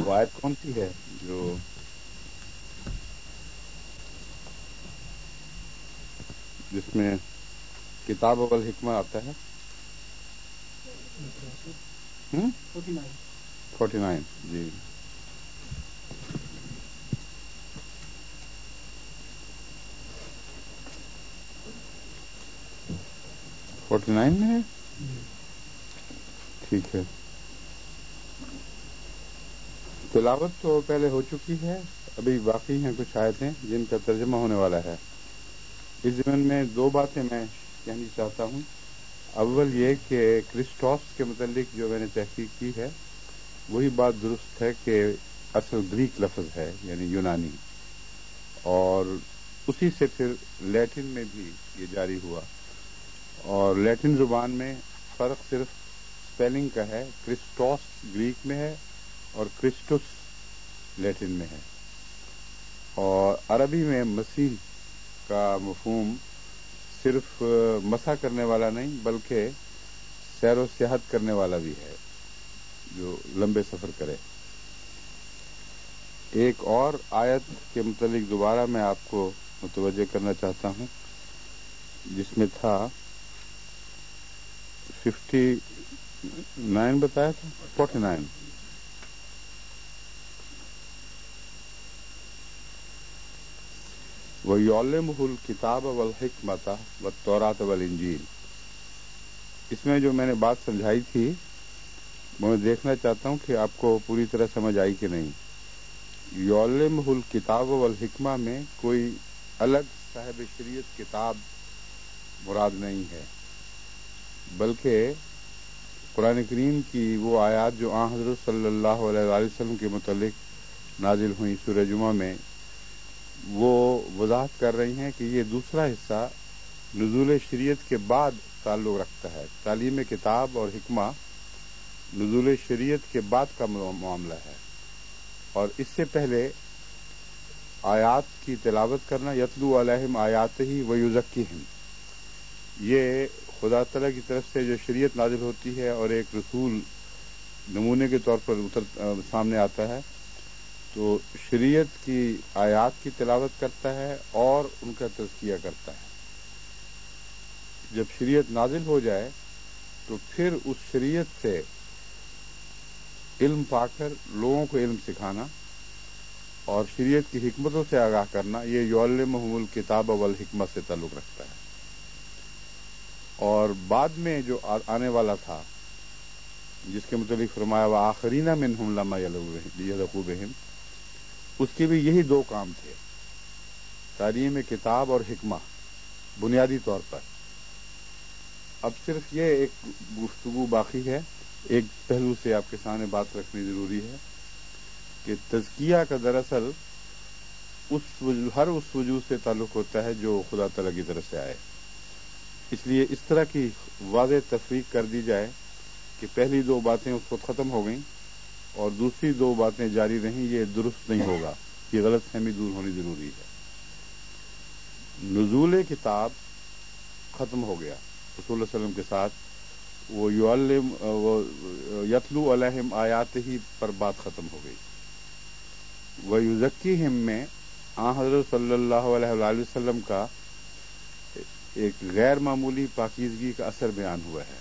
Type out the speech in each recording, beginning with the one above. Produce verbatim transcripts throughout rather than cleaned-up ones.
وہ آیت کون سی ہے جو جس میں کتاب والحکمہ آتا ہے؟ فورٹی نائن جی فورٹی نائن میں ہے. ٹھیک ہے، تلاوت تو پہلے ہو چکی ہے، ابھی باقی ہیں کچھ آیتیں جن کا ترجمہ ہونے والا ہے. اس ضمن میں دو باتیں میں کہنی چاہتا ہوں. اول یہ کہ کرسٹوس کے متعلق جو میں نے تحقیق کی ہے وہی بات درست ہے کہ اصل گریک لفظ ہے، یعنی یونانی، اور اسی سے پھر لیٹن میں بھی یہ جاری ہوا. اور لیٹن زبان میں فرق صرف سپیلنگ کا ہے، کرسٹوس گریک میں ہے اور کرسٹس لیٹن میں ہے. اور عربی میں مسیح کا مفہوم صرف مسح کرنے والا نہیں بلکہ سیر و سیاحت کرنے والا بھی ہے، جو لمبے سفر کرے. ایک اور آیت کے متعلق دوبارہ میں آپ کو متوجہ کرنا چاہتا ہوں، جس میں تھا ففٹی نائن بتایا تھا، فورٹی نائن. وَيُعَلِّمُهُ الْكِتَابَ وَالْحِكْمَةَ وَالتَّوْرَاةَ وَالْإِنْجِيلَ. اس میں جو میں نے بات سمجھائی تھی میں دیکھنا چاہتا ہوں کہ آپ کو پوری طرح سمجھ آئی کہ نہیں. یعلمہ الکتاب والحکمہ میں کوئی الگ صاحب شریعت کتاب مراد نہیں ہے، بلکہ قرآن کریم کی وہ آیات جو آن حضرت صلی اللہ علیہ وآلہ وسلم کے متعلق نازل ہوئی سورہ جمعہ میں، وہ وضاحت کر رہی ہیں کہ یہ دوسرا حصہ نزول شریعت کے بعد تعلق رکھتا ہے. تعلیم کتاب اور حکمہ نزول شریعت کے بعد کا معاملہ ہے، اور اس سے پہلے آیات کی تلاوت کرنا، یتلو علیہم آیاتہ ویزکیہم، یہ خدا تعالیٰ کی طرف سے جو شریعت نازل ہوتی ہے اور ایک رسول نمونے کے طور پر اتر سامنے آتا ہے، تو شریعت کی آیات کی تلاوت کرتا ہے اور ان کا تزکیہ کرتا ہے. جب شریعت نازل ہو جائے تو پھر اس شریعت سے علم پا کر لوگوں کو علم سکھانا اور شریعت کی حکمتوں سے آگاہ کرنا، یہ یعلمہم الکتاب والحکمہ سے تعلق رکھتا ہے. اور بعد میں جو آنے والا تھا جس کے متعلق فرمایا وآخرین منہم لما یلحقوا بہم، اس کے بھی یہی دو کام تھے، تعلیم کتاب اور حکمہ بنیادی طور پر. اب صرف یہ ایک گفتگو باقی ہے، ایک پہلو سے آپ کے سامنے بات رکھنی ضروری ہے کہ تزکیہ کا دراصل اس وجو ہر اس وجوہ سے تعلق ہوتا ہے جو خدا تعالیٰ کی طرف سے آئے. اس لیے اس طرح کی واضح تفریق کر دی جائے کہ پہلی دو باتیں اس وقت ختم ہو گئیں اور دوسری دو باتیں جاری رہیں، یہ درست نہیں ہوگا. یہ غلط فہمی دور ہونی ضروری ہے. نزول کتاب ختم ہو گیا رسول اللہ علیہ وسلم کے ساتھ، وہ یعلم وہ یتلو علیہم آیات ہی پر بات ختم ہو گئی. ویزکیہم میں آن حضرت صلی اللہ علیہ وآلہ وسلم کا ایک غیر معمولی پاکیزگی کا اثر بیان ہوا ہے،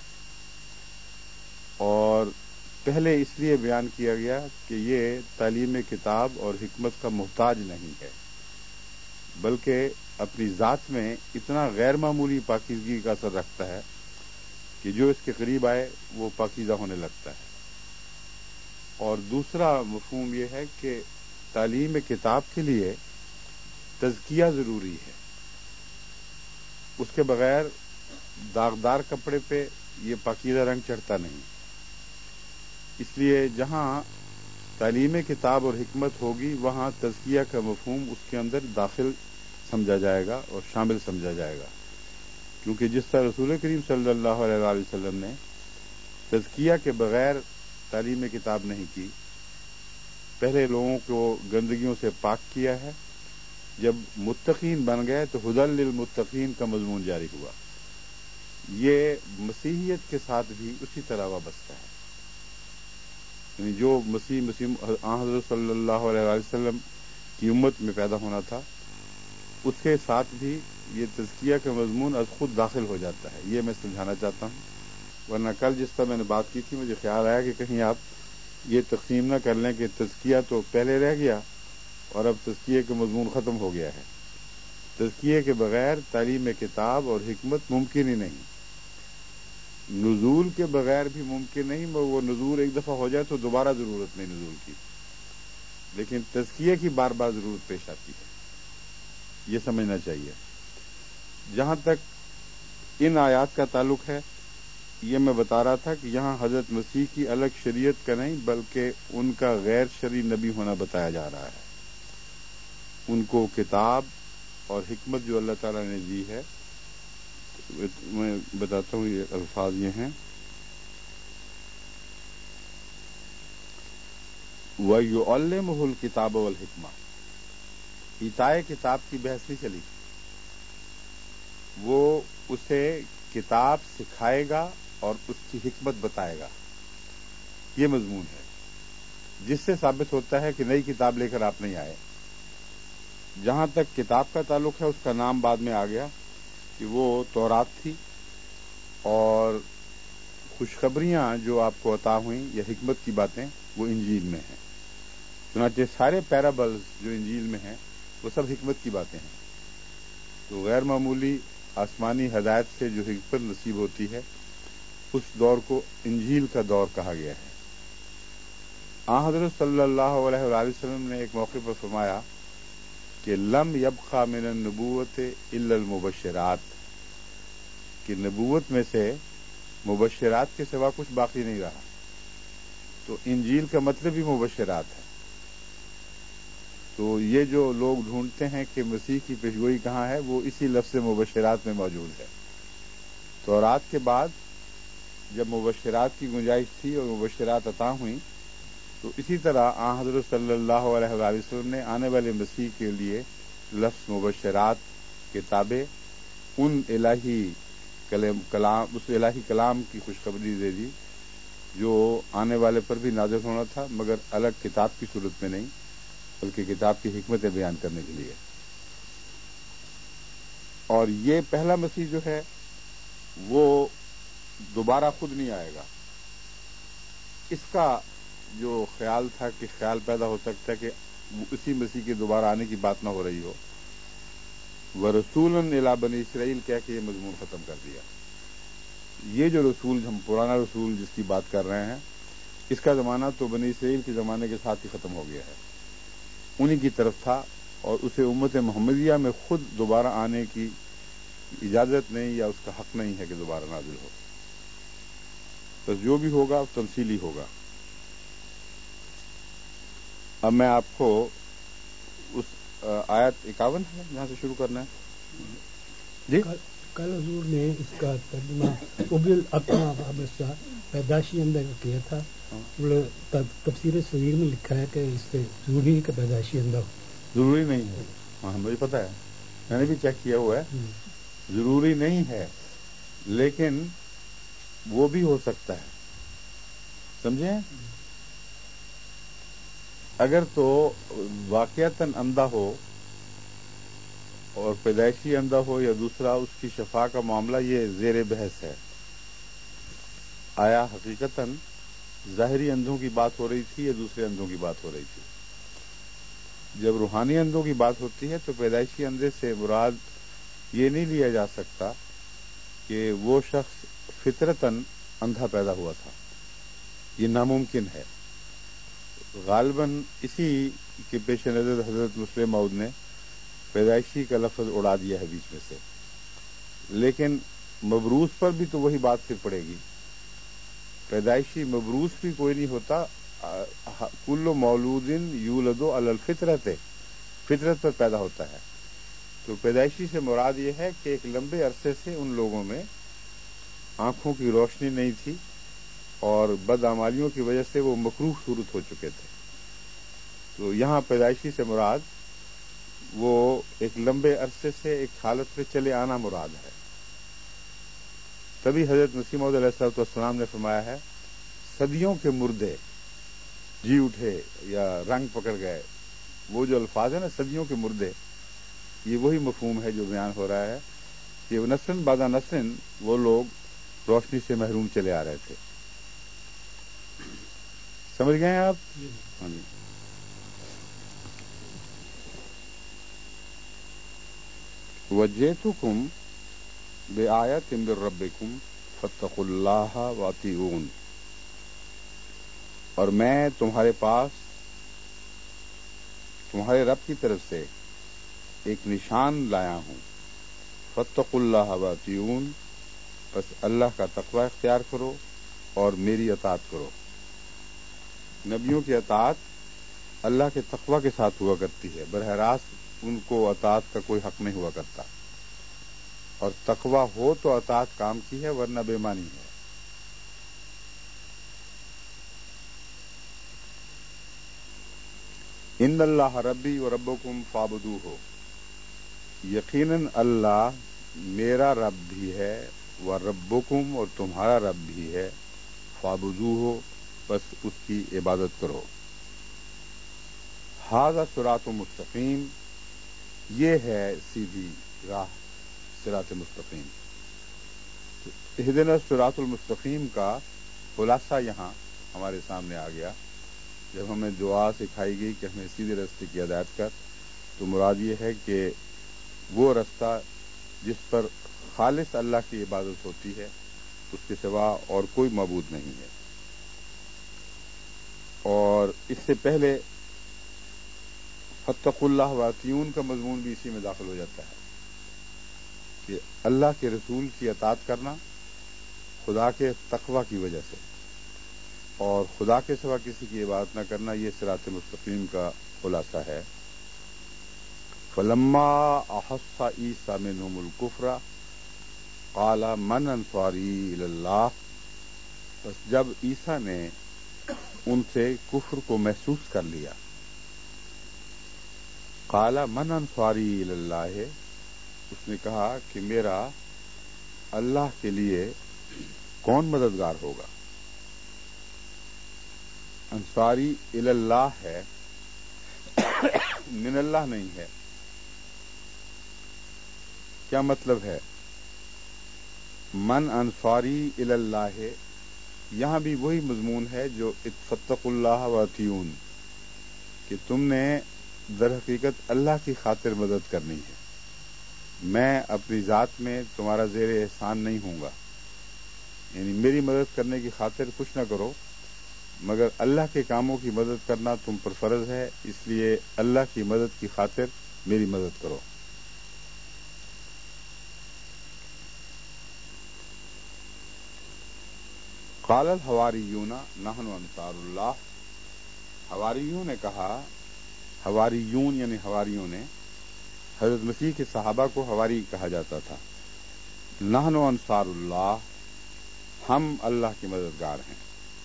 اور پہلے اس لیے بیان کیا گیا کہ یہ تعلیم کتاب اور حکمت کا محتاج نہیں ہے، بلکہ اپنی ذات میں اتنا غیر معمولی پاکیزگی کا اثر رکھتا ہے کہ جو اس کے قریب آئے وہ پاکیزہ ہونے لگتا ہے. اور دوسرا مفہوم یہ ہے کہ تعلیم کتاب کے لیے تزکیہ ضروری ہے، اس کے بغیر داغدار کپڑے پہ یہ پاکیزہ رنگ چڑھتا نہیں. اس لیے جہاں تعلیم کتاب اور حکمت ہوگی وہاں تزکیہ کا مفہوم اس کے اندر داخل سمجھا جائے گا اور شامل سمجھا جائے گا، کیونکہ جس طرح رسول کریم صلی اللہ علیہ وآلہ وسلم نے تزکیہ کے بغیر تعلیم کتاب نہیں کی، پہلے لوگوں کو گندگیوں سے پاک کیا ہے، جب متقین بن گئے تو ہدی للمتقین کا مضمون جاری ہوا. یہ مسیحیت کے ساتھ بھی اسی طرح وابستہ ہے. یعنی جو مسیح مسیح حضرت صلی اللہ علیہ وسلم کی امت میں پیدا ہونا تھا، اس کے ساتھ بھی یہ تزکیہ کا مضمون از خود داخل ہو جاتا ہے. یہ میں سمجھانا چاہتا ہوں. ورنہ کل جس پر میں نے بات کی تھی مجھے خیال آیا کہ کہیں آپ یہ تقسیم نہ کر لیں کہ تزکیہ تو پہلے رہ گیا اور اب تزکیے کا مضمون ختم ہو گیا ہے. تزکیے کے بغیر تعلیم کتاب اور حکمت ممکن ہی نہیں. نزول کے بغیر بھی ممکن نہیں، مگر وہ نزول ایک دفعہ ہو جائے تو دوبارہ ضرورت نہیں نزول کی، لیکن تزکیے کی بار بار ضرورت پیش آتی ہے. یہ سمجھنا چاہیے. جہاں تک ان آیات کا تعلق ہے، یہ میں بتا رہا تھا کہ یہاں حضرت مسیح کی الگ شریعت کا نہیں بلکہ ان کا غیر شرعی نبی ہونا بتایا جا رہا ہے. ان کو کتاب اور حکمت جو اللہ تعالیٰ نے دی ہے، میں بتاتا ہوں یہ الفاظ یہ ہیں: وَيُعَلِّمُهُ الْكِتَابَ وَالْحِکْمَةَ. ایتائے کتاب کی بحث نہیں چلی، وہ اسے کتاب سکھائے گا اور اس کی حکمت بتائے گا. یہ مضمون ہے جس سے ثابت ہوتا ہے کہ نئی کتاب لے کر آپ نہیں آئے. جہاں تک کتاب کا تعلق ہے، اس کا نام بعد میں آ گیا کہ وہ تورات تھی، اور خوشخبریاں جو آپ کو عطا ہوئیں یا حکمت کی باتیں وہ انجیل میں ہیں. چنانچہ سارے پیرابلز جو انجیل میں ہیں وہ سب حکمت کی باتیں ہیں. تو غیر معمولی آسمانی ہدایت سے جو حکمت نصیب ہوتی ہے، اس دور کو انجیل کا دور کہا گیا ہے. آن حضرت صلی اللہ علیہ وآلہ وسلم نے ایک موقع پر فرمایا کہ لم یبقى من النبوت الا المبشرات، کہ نبوت میں سے مبشرات کے سوا کچھ باقی نہیں رہا. تو انجیل کا مطلب ہی مبشرات ہے. تو یہ جو لوگ ڈھونڈتے ہیں کہ مسیح کی پیشگوئی کہاں ہے، وہ اسی لفظ مبشرات میں موجود ہے. تورات کے بعد جب مبشرات کی گنجائش تھی اور مبشرات عطا ہوئیں، تو اسی طرح آن حضرت صلی اللہ علیہ وآلہ وسلم نے آنے والے مسیح کے لیے لفظ مبشرات کتابیں ان الہی کلام اس الہی کلام کی خوشخبری دے دی جو آنے والے پر بھی نازل ہونا تھا، مگر الگ کتاب کی صورت میں نہیں بلکہ کتاب کی حکمتیں بیان کرنے کے لیے. اور یہ پہلا مسیح جو ہے وہ دوبارہ خود نہیں آئے گا. اس کا جو خیال تھا کہ خیال پیدا ہو سکتا ہے کہ اسی مسیح کے دوبارہ آنے کی بات نہ ہو رہی ہو، وَرَسُولًا إِلَىٰ بَنِي اسرائیل کہہ کے یہ مضمون ختم کر دیا. یہ جو رسول، ہم پرانا رسول جس کی بات کر رہے ہیں، اس کا زمانہ تو بنی اسرائیل کے زمانے کے ساتھ ہی ختم ہو گیا ہے. انہی کی طرف تھا، اور اسے امت محمدیہ میں خود دوبارہ آنے کی اجازت نہیں یا اس کا حق نہیں ہے کہ دوبارہ نازل ہو. بس جو بھی ہوگا تمثیلی ہوگا. اب میں آپ کو اس آیت اکاون ہے جہاں سے شروع کرنا ہے. جی کل حضور نے اس کا ترجمہ ابل الاقمہ وابستہ پیدائشی اندر کیا تھا. تفسیر صغیر میں لکھا ہے کہ اس سے ضروری کہ پیدائشی اندر ہو. ضروری نہیں ہے. ہاں مجھے پتا ہے، میں نے بھی چیک کیا ہوا ہے. ضروری نہیں ہے، لیکن وہ بھی ہو سکتا ہے. سمجھیں؟ اگر تو واقعتاً اندھا ہو اور پیدائشی اندھا ہو یا دوسرا، اس کی شفا کا معاملہ یہ زیر بحث ہے. آیا حقیقتاً ظاہری اندھوں کی بات ہو رہی تھی یا دوسرے اندھوں کی بات ہو رہی تھی؟ جب روحانی اندھوں کی بات ہوتی ہے تو پیدائشی اندھے سے مراد یہ نہیں لیا جا سکتا کہ وہ شخص فطرتاً اندھا پیدا ہوا تھا. یہ ناممکن ہے. غالباً اسی کے پیش نظر حضرت مسلم موعود نے پیدائشی کا لفظ اڑا دیا ہے بیچ میں سے. لیکن مبروس پر بھی تو وہی بات پھر پڑے گی. پیدائشی مبروس بھی کوئی نہیں ہوتا. کل مولود یولد علی الفطرت، فطرت پر پیدا ہوتا ہے. تو پیدائشی سے مراد یہ ہے کہ ایک لمبے عرصے سے ان لوگوں میں آنکھوں کی روشنی نہیں تھی اور بدعمالیوں کی وجہ سے وہ مکروہ صورت ہو چکے تھے. تو یہاں پیدائشی سے مراد وہ ایک لمبے عرصے سے ایک حالت پہ چلے آنا مراد ہے. تبھی حضرت مسیح موعود علیہ الصلوۃ والسلام نے فرمایا ہے صدیوں کے مردے جی اٹھے یا رنگ پکڑ گئے، وہ جو الفاظ ہیں نا صدیوں کے مردے، یہ وہی مفہوم ہے جو بیان ہو رہا ہے کہ نسل بعد نسل وہ لوگ روشنی سے محروم چلے آ رہے تھے. سمجھ گئے ہیں آپ؟ ہاں جی. وجئتکم بآیۃ من ربکم فاتقوا اللہ واطیعون، اور میں تمہارے پاس تمہارے رب کی طرف سے ایک نشان لایا ہوں. فاتقوا اللہ واطیعون، بس اللہ کا تقوی اختیار کرو اور میری اطاعت کرو. نبیوں کی اطاعت اللہ کے تقوی کے ساتھ ہوا کرتی ہے، براہ راست ان کو اطاعت کا کوئی حق نہیں ہوا کرتا، اور تقوی ہو تو اطاعت کام کی ہے ورنہ بے معنی ہے. ان اللہ ربی و ربکم فاعبدوہ، یقیناً اللہ میرا رب بھی ہے، و ربکم اور تمہارا رب بھی ہے، فاعبدوہ بس اس کی عبادت کرو. ھذا صراط مستقیم، یہ ہے سیدھی راہ، صراط مستقیم. اہدنا الصراط المستقیم کا خلاصہ یہاں ہمارے سامنے آ گیا. جب ہمیں دعا سکھائی گئی کہ ہمیں سیدھے راستے کی ہدایت کر، تو مراد یہ ہے کہ وہ رستہ جس پر خالص اللہ کی عبادت ہوتی ہے، اس کے سوا اور کوئی معبود نہیں ہے. اور اس سے پہلے فاتقوا اللہ واطیعون کا مضمون بھی اسی میں داخل ہو جاتا ہے کہ اللہ کے رسول کی اطاعت کرنا خدا کے تقوی کی وجہ سے، اور خدا کے سوا کسی کی عبادت نہ کرنا، یہ صراط مستقیم کا خلاصہ ہے. فلما احس عیسی منہم الکفر قال من انصاری الی اللہ، بس جب عیسیٰ نے ان سے کفر کو محسوس کر لیا، قال من انصاری الی اللہ، اس نے کہا کہ میرا اللہ کے لیے کون مددگار ہوگا. انصاری الی اللہ ہے، من اللہ نہیں ہے. کیا مطلب ہے؟ من انصاری الی اللہ یہاں بھی وہی مضمون ہے جو فاتقوا اللہ واطیعون، کہ تم نے در حقیقت اللہ کی خاطر مدد کرنی ہے. میں اپنی ذات میں تمہارا زیر احسان نہیں ہوں گا، یعنی میری مدد کرنے کی خاطر کچھ نہ کرو، مگر اللہ کے کاموں کی مدد کرنا تم پر فرض ہے، اس لیے اللہ کی مدد کی خاطر میری مدد کرو. قال الحواریون نحن انصار اللہ، حواریوں نے کہا، حواریون یعنی حواریوں نے، حضرت مسیح کے صحابہ کو حواری کہا جاتا تھا. نحن انصار اللہ، ہم اللہ کے مددگار ہیں.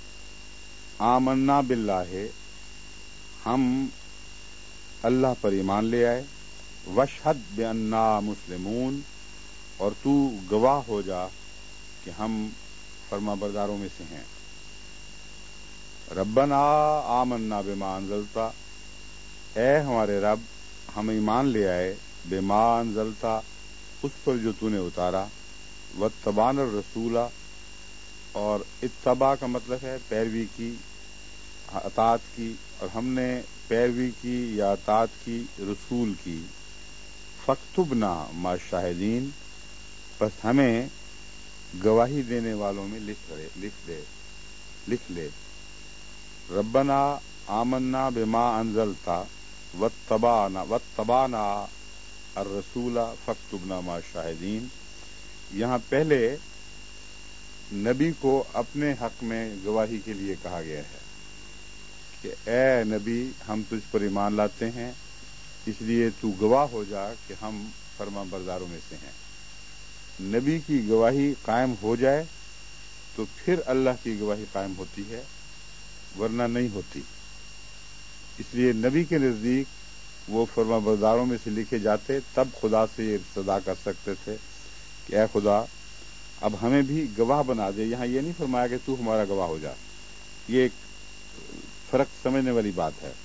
آمنا باللہ، ہم اللہ پر ایمان لے آئے. واشہد بأننا مسلمون، اور تو گواہ ہو جا کہ ہم فرما برداروں میں سے ہیں. ربنا آمنا بما انزلتا، اے ہمارے رب ہم ایمان لے آئے، بما انزلتا اس پر جو تو نے اتارا. واتبعنا الرسول، اور اتباع کا مطلب ہے پیروی کی، اطاعت کی، اور ہم نے پیروی کی یا اطاعت کی رسول کی. فاکتبنا مع الشاہدین، بس ہمیں گواہی دینے والوں میں لکھ لے لکھ دے لکھ لے. ربنا آمنا بما انزلتا واتبعنا واتبعنا الرسول فاکتبنا مع الشاہدین. یہاں پہلے نبی کو اپنے حق میں گواہی کے لیے کہا گیا ہے کہ اے نبی ہم تجھ پر ایمان لاتے ہیں، اس لیے تو گواہ ہو جا کہ ہم فرما برداروں میں سے ہیں. نبی کی گواہی قائم ہو جائے تو پھر اللہ کی گواہی قائم ہوتی ہے، ورنہ نہیں ہوتی. اس لیے نبی کے نزدیک وہ فرما برداروں میں سے لکھے جاتے، تب خدا سے یہ صدا کر سکتے تھے کہ اے خدا اب ہمیں بھی گواہ بنا دے. یہاں یہ نہیں فرمایا کہ تو ہمارا گواہ ہو جا، یہ ایک فرق سمجھنے والی بات ہے.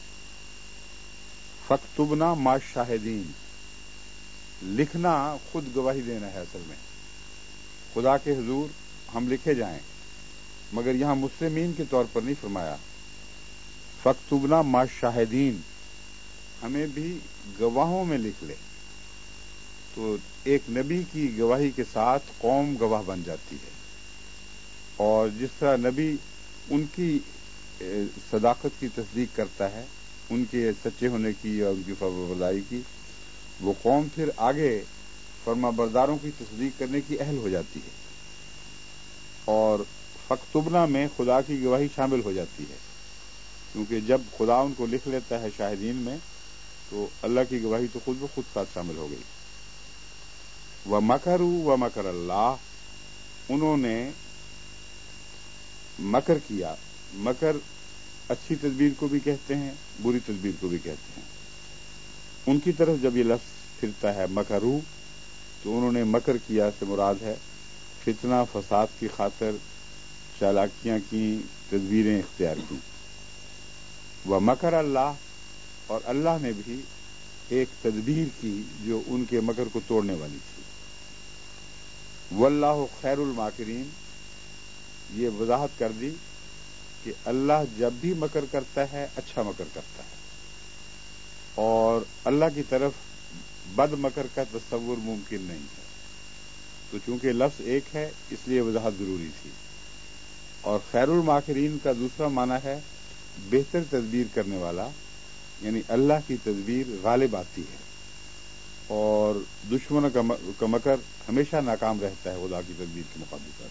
فاکتبنا مع الشاہدین، لکھنا خود گواہی دینا ہے. اصل میں خدا کے حضور ہم لکھے جائیں، مگر یہاں مسلمین کے طور پر نہیں فرمایا. فاکتبنا مع الشاہدین، ہمیں بھی گواہوں میں لکھ لے. تو ایک نبی کی گواہی کے ساتھ قوم گواہ بن جاتی ہے، اور جس طرح نبی ان کی صداقت کی تصدیق کرتا ہے، ان کے سچے ہونے کی یا ان کی فرمانبرداری کی، وہ قوم پھر آگے فرما برداروں کی تصدیق کرنے کی اہل ہو جاتی ہے. اور فاکتبنا میں خدا کی گواہی شامل ہو جاتی ہے، کیونکہ جب خدا ان کو لکھ لیتا ہے شاہدین میں، تو اللہ کی گواہی تو خود بخود ساتھ شامل ہو گئی. وَمَكَرُوا وَمَكَرَ اللَّهُ، انہوں نے مکر کیا. مکر اچھی تدبیر کو بھی کہتے ہیں، بری تدبیر کو بھی کہتے ہیں. ان کی طرف جب یہ لفظ پھرتا ہے مکرو، تو انہوں نے مکر کیا سے مراد ہے فتنہ فساد کی خاطر چالاکیاں کی، تدبیریں اختیار کی. وَمَكَرَ اللَّهُ، اور اللہ نے بھی ایک تدبیر کی جو ان کے مکر کو توڑنے والی تھی. واللہ خیر الماکرین، یہ وضاحت کر دی کہ اللہ جب بھی مکر کرتا ہے اچھا مکر کرتا ہے، اور اللہ کی طرف بد مکر کا تصور ممکن نہیں ہے. تو چونکہ لفظ ایک ہے اس لیے وضاحت ضروری تھی. اور خیر الماکرین کا دوسرا معنی ہے بہتر تدبیر کرنے والا، یعنی اللہ کی تدبیر غالب آتی ہے، اور دشمنوں کا مکر ہمیشہ ناکام رہتا ہے خدا کی تدبیر کے مقابلے پر.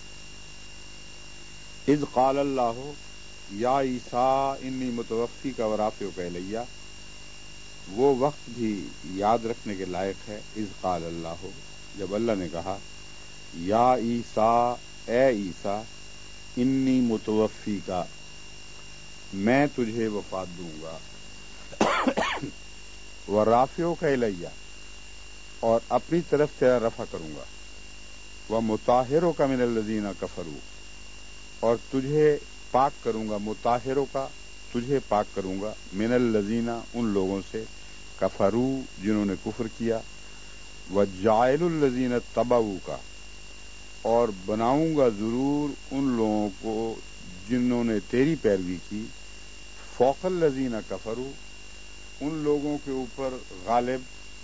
اذ قال اللہ یا عیسیٰ انی متوفیک ورافعک الیہ، وہ وقت بھی یاد رکھنے کے لائق ہے. اذ قال اللہ، جب اللہ نے کہا یا عیسیٰ، اے عیسیٰ، انی متوفیک، میں تجھے وفات دوں گا، ورافعک الیہ، اور اپنی طرف تیرا رفع کروں گا، ومطہرک من الذین کفروا، اور تجھے پاک کروں گا، مطہروں کا تجھے پاک کروں گا، من الذین، ان لوگوں سے، کفروا، جنہوں نے کفر کیا، وجاعل الذین اتبعوک، اور بناؤں گا ضرور ان لوگوں کو جنہوں نے تیری پیروی کی، فوق الذین کفروا، ان لوگوں کے اوپر غالب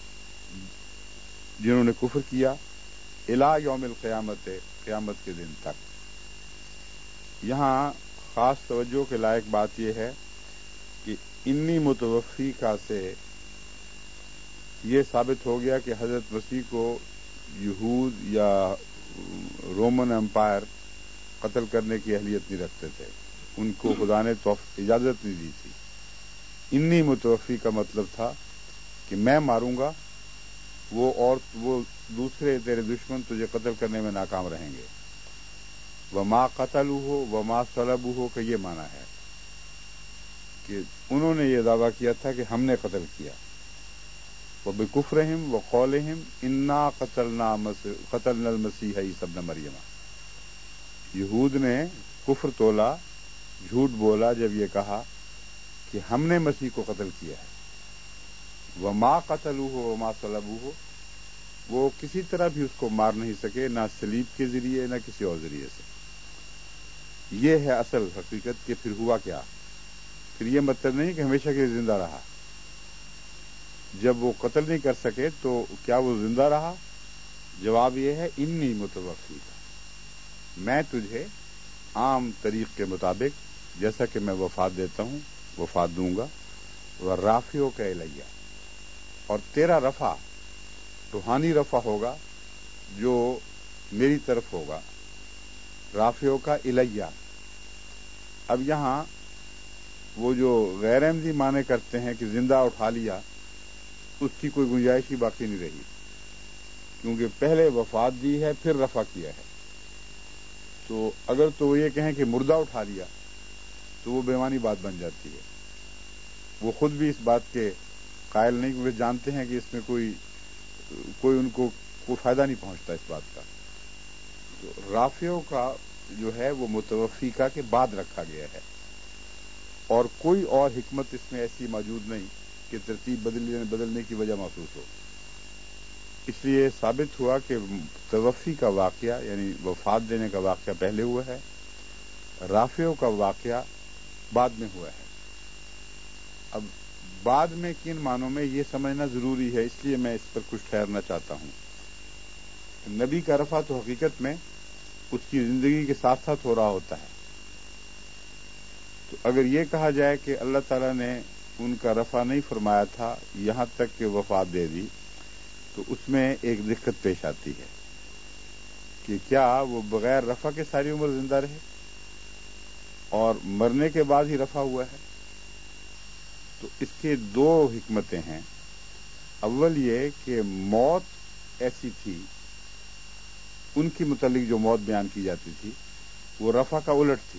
جنہوں نے کفر کیا، الی یوم القیامت، قیامت کے دن تک. یہاں خاص توجہ کے لائق بات یہ ہے کہ انی متوفی کا سے یہ ثابت ہو گیا کہ حضرت مسیح کو یہود یا رومن امپائر قتل کرنے کی اہلیت نہیں رکھتے تھے، ان کو خدا نے اجازت نہیں دی تھی. انی متوفی کا مطلب تھا کہ میں ماروں گا، وہ اور وہ دوسرے تیرے دشمن تجھے قتل کرنے میں ناکام رہیں گے. وما قتلوہ وما صلبوہ کا یہ معنی ہے کہ انہوں نے یہ دعویٰ کیا تھا کہ ہم نے قتل کیا. وبکفرہم وقولہم انا قتلنا قتلنا المسیح عیسی ابن مریم، یہود نے کفر تولا، جھوٹ بولا جب یہ کہا کہ ہم نے مسیح کو قتل کیا ہے. وما قتلوہ وما صلبوہ، وہ کسی طرح بھی اس کو مار نہیں سکے، نہ صلیب کے ذریعے نہ کسی اور ذریعے سے. یہ ہے اصل حقیقت کہ پھر ہوا کیا. پھر یہ مطلب نہیں کہ ہمیشہ کے لیے زندہ رہا. جب وہ قتل نہیں کر سکے تو کیا وہ زندہ رہا؟ جواب یہ ہے انی متوفی، میں تجھے عام طریق کے مطابق جیسا کہ میں وفات دیتا ہوں وفات دوں گا. ورافعک الیہ، اور تیرا رفع روحانی رفع ہوگا جو میری طرف ہوگا. رافعک الیہ. اب یہاں وہ جو غیر احمدی معنی کرتے ہیں کہ زندہ اٹھا لیا، اس کی کوئی گنجائش ہی باقی نہیں رہی، کیونکہ پہلے وفات دی ہے پھر رفع کیا ہے. تو اگر تو وہ یہ کہیں کہ مردہ اٹھا لیا تو وہ بےمانی بات بن جاتی ہے. وہ خود بھی اس بات کے قائل نہیں، کیونکہ جانتے ہیں کہ اس میں کوئی کوئی ان کو کوئی فائدہ نہیں پہنچتا اس بات کا. تو رافعوں کا جو ہے وہ متوفی کا کے بعد رکھا گیا ہے. اور کوئی اور حکمت اس میں ایسی موجود نہیں کہ ترتیب بدلنے بدلنے کی وجہ محسوس ہو. اس لیے ثابت ہوا کہ توفی کا واقعہ یعنی وفات دینے کا واقعہ پہلے ہوا ہے، رافعوں کا واقعہ بعد میں ہوا ہے. اب بعد میں کن معنوں میں یہ سمجھنا ضروری ہے، اس لیے میں اس پر کچھ ٹھہرنا چاہتا ہوں. نبی کا رفع تو حقیقت میں اس کی زندگی کے ساتھ ساتھ ہو رہا ہوتا ہے. تو اگر یہ کہا جائے کہ اللہ تعالیٰ نے ان کا رفع نہیں فرمایا تھا یہاں تک کہ وفات دے دی، تو اس میں ایک دقت پیش آتی ہے کہ کیا وہ بغیر رفع کے ساری عمر زندہ رہے اور مرنے کے بعد ہی رفع ہوا ہے؟ تو اس کے دو حکمتیں ہیں. اول یہ کہ موت ایسی تھی، ان کی متعلق جو موت بیان کی جاتی تھی وہ رفع کا الٹ تھی،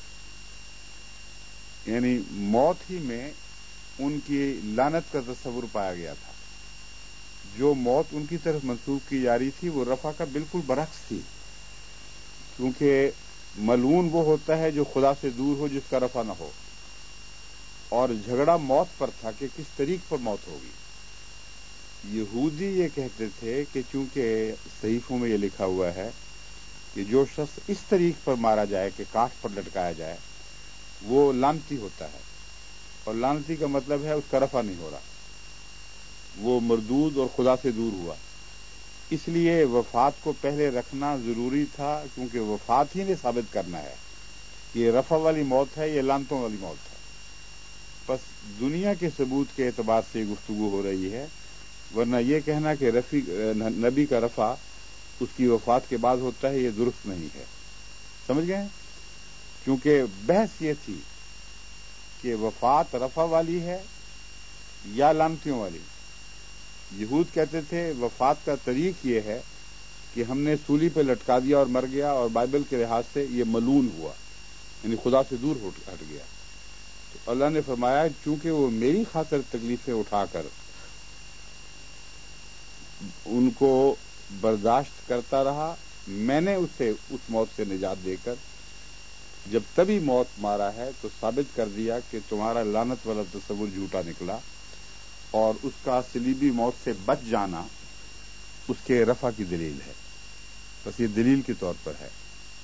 یعنی موت ہی میں ان کی لعنت کا تصور پایا گیا تھا. جو موت ان کی طرف منسوخ کی جا رہی تھی وہ رفع کا بالکل برعکس تھی، کیونکہ ملعون وہ ہوتا ہے جو خدا سے دور ہو، جس کا رفع نہ ہو. اور جھگڑا موت پر تھا کہ کس طریق پر موت ہوگی. یہودی یہ کہتے تھے کہ چونکہ صحیفوں میں یہ لکھا ہوا ہے کہ جو شخص اس طریق پر مارا جائے کہ کاٹ پر لٹکایا جائے وہ لعنتی ہوتا ہے، اور لعنتی کا مطلب ہے اس کا رفع نہیں ہو رہا، وہ مردود اور خدا سے دور ہوا. اس لیے وفات کو پہلے رکھنا ضروری تھا، کیونکہ وفات ہی نے ثابت کرنا ہے کہ یہ رفع والی موت ہے، یہ لعنتوں والی موت ہے. بس دنیا کے ثبوت کے اعتبار سے یہ گفتگو ہو رہی ہے، ورنہ یہ کہنا کہ رفی نبی کا رفع اس کی وفات کے بعد ہوتا ہے یہ درست نہیں ہے. سمجھ گئے؟ کیونکہ بحث یہ تھی کہ وفات رفع والی ہے یا لعنتیوں والی. یہود کہتے تھے وفات کا طریق یہ ہے کہ ہم نے سولی پہ لٹکا دیا اور مر گیا، اور بائبل کے لحاظ سے یہ ملعون ہوا، یعنی خدا سے دور ہٹ گیا. تو اللہ نے فرمایا چونکہ وہ میری خاطر تکلیفیں اٹھا کر ان کو برداشت کرتا رہا، میں نے اسے اس موت سے نجات دے کر جب تبھی موت مارا ہے تو ثابت کر دیا کہ تمہارا لعنت والا تصور جھوٹا نکلا، اور اس کا صلیبی موت سے بچ جانا اس کے رفع کی دلیل ہے. بس یہ دلیل کے طور پر ہے.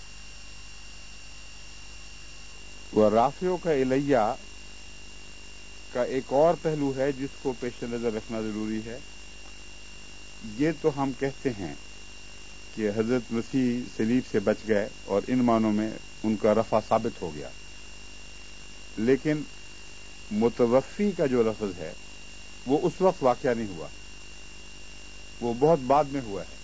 وہ رافعوں کا الیہ کا ایک اور پہلو ہے جس کو پیش نظر رکھنا ضروری ہے. یہ تو ہم کہتے ہیں کہ حضرت مسیح صلیب سے بچ گئے اور ان معنوں میں ان کا رفع ثابت ہو گیا، لیکن متوفی کا جو لفظ ہے وہ اس وقت واقعہ نہیں ہوا، وہ بہت بعد میں ہوا ہے.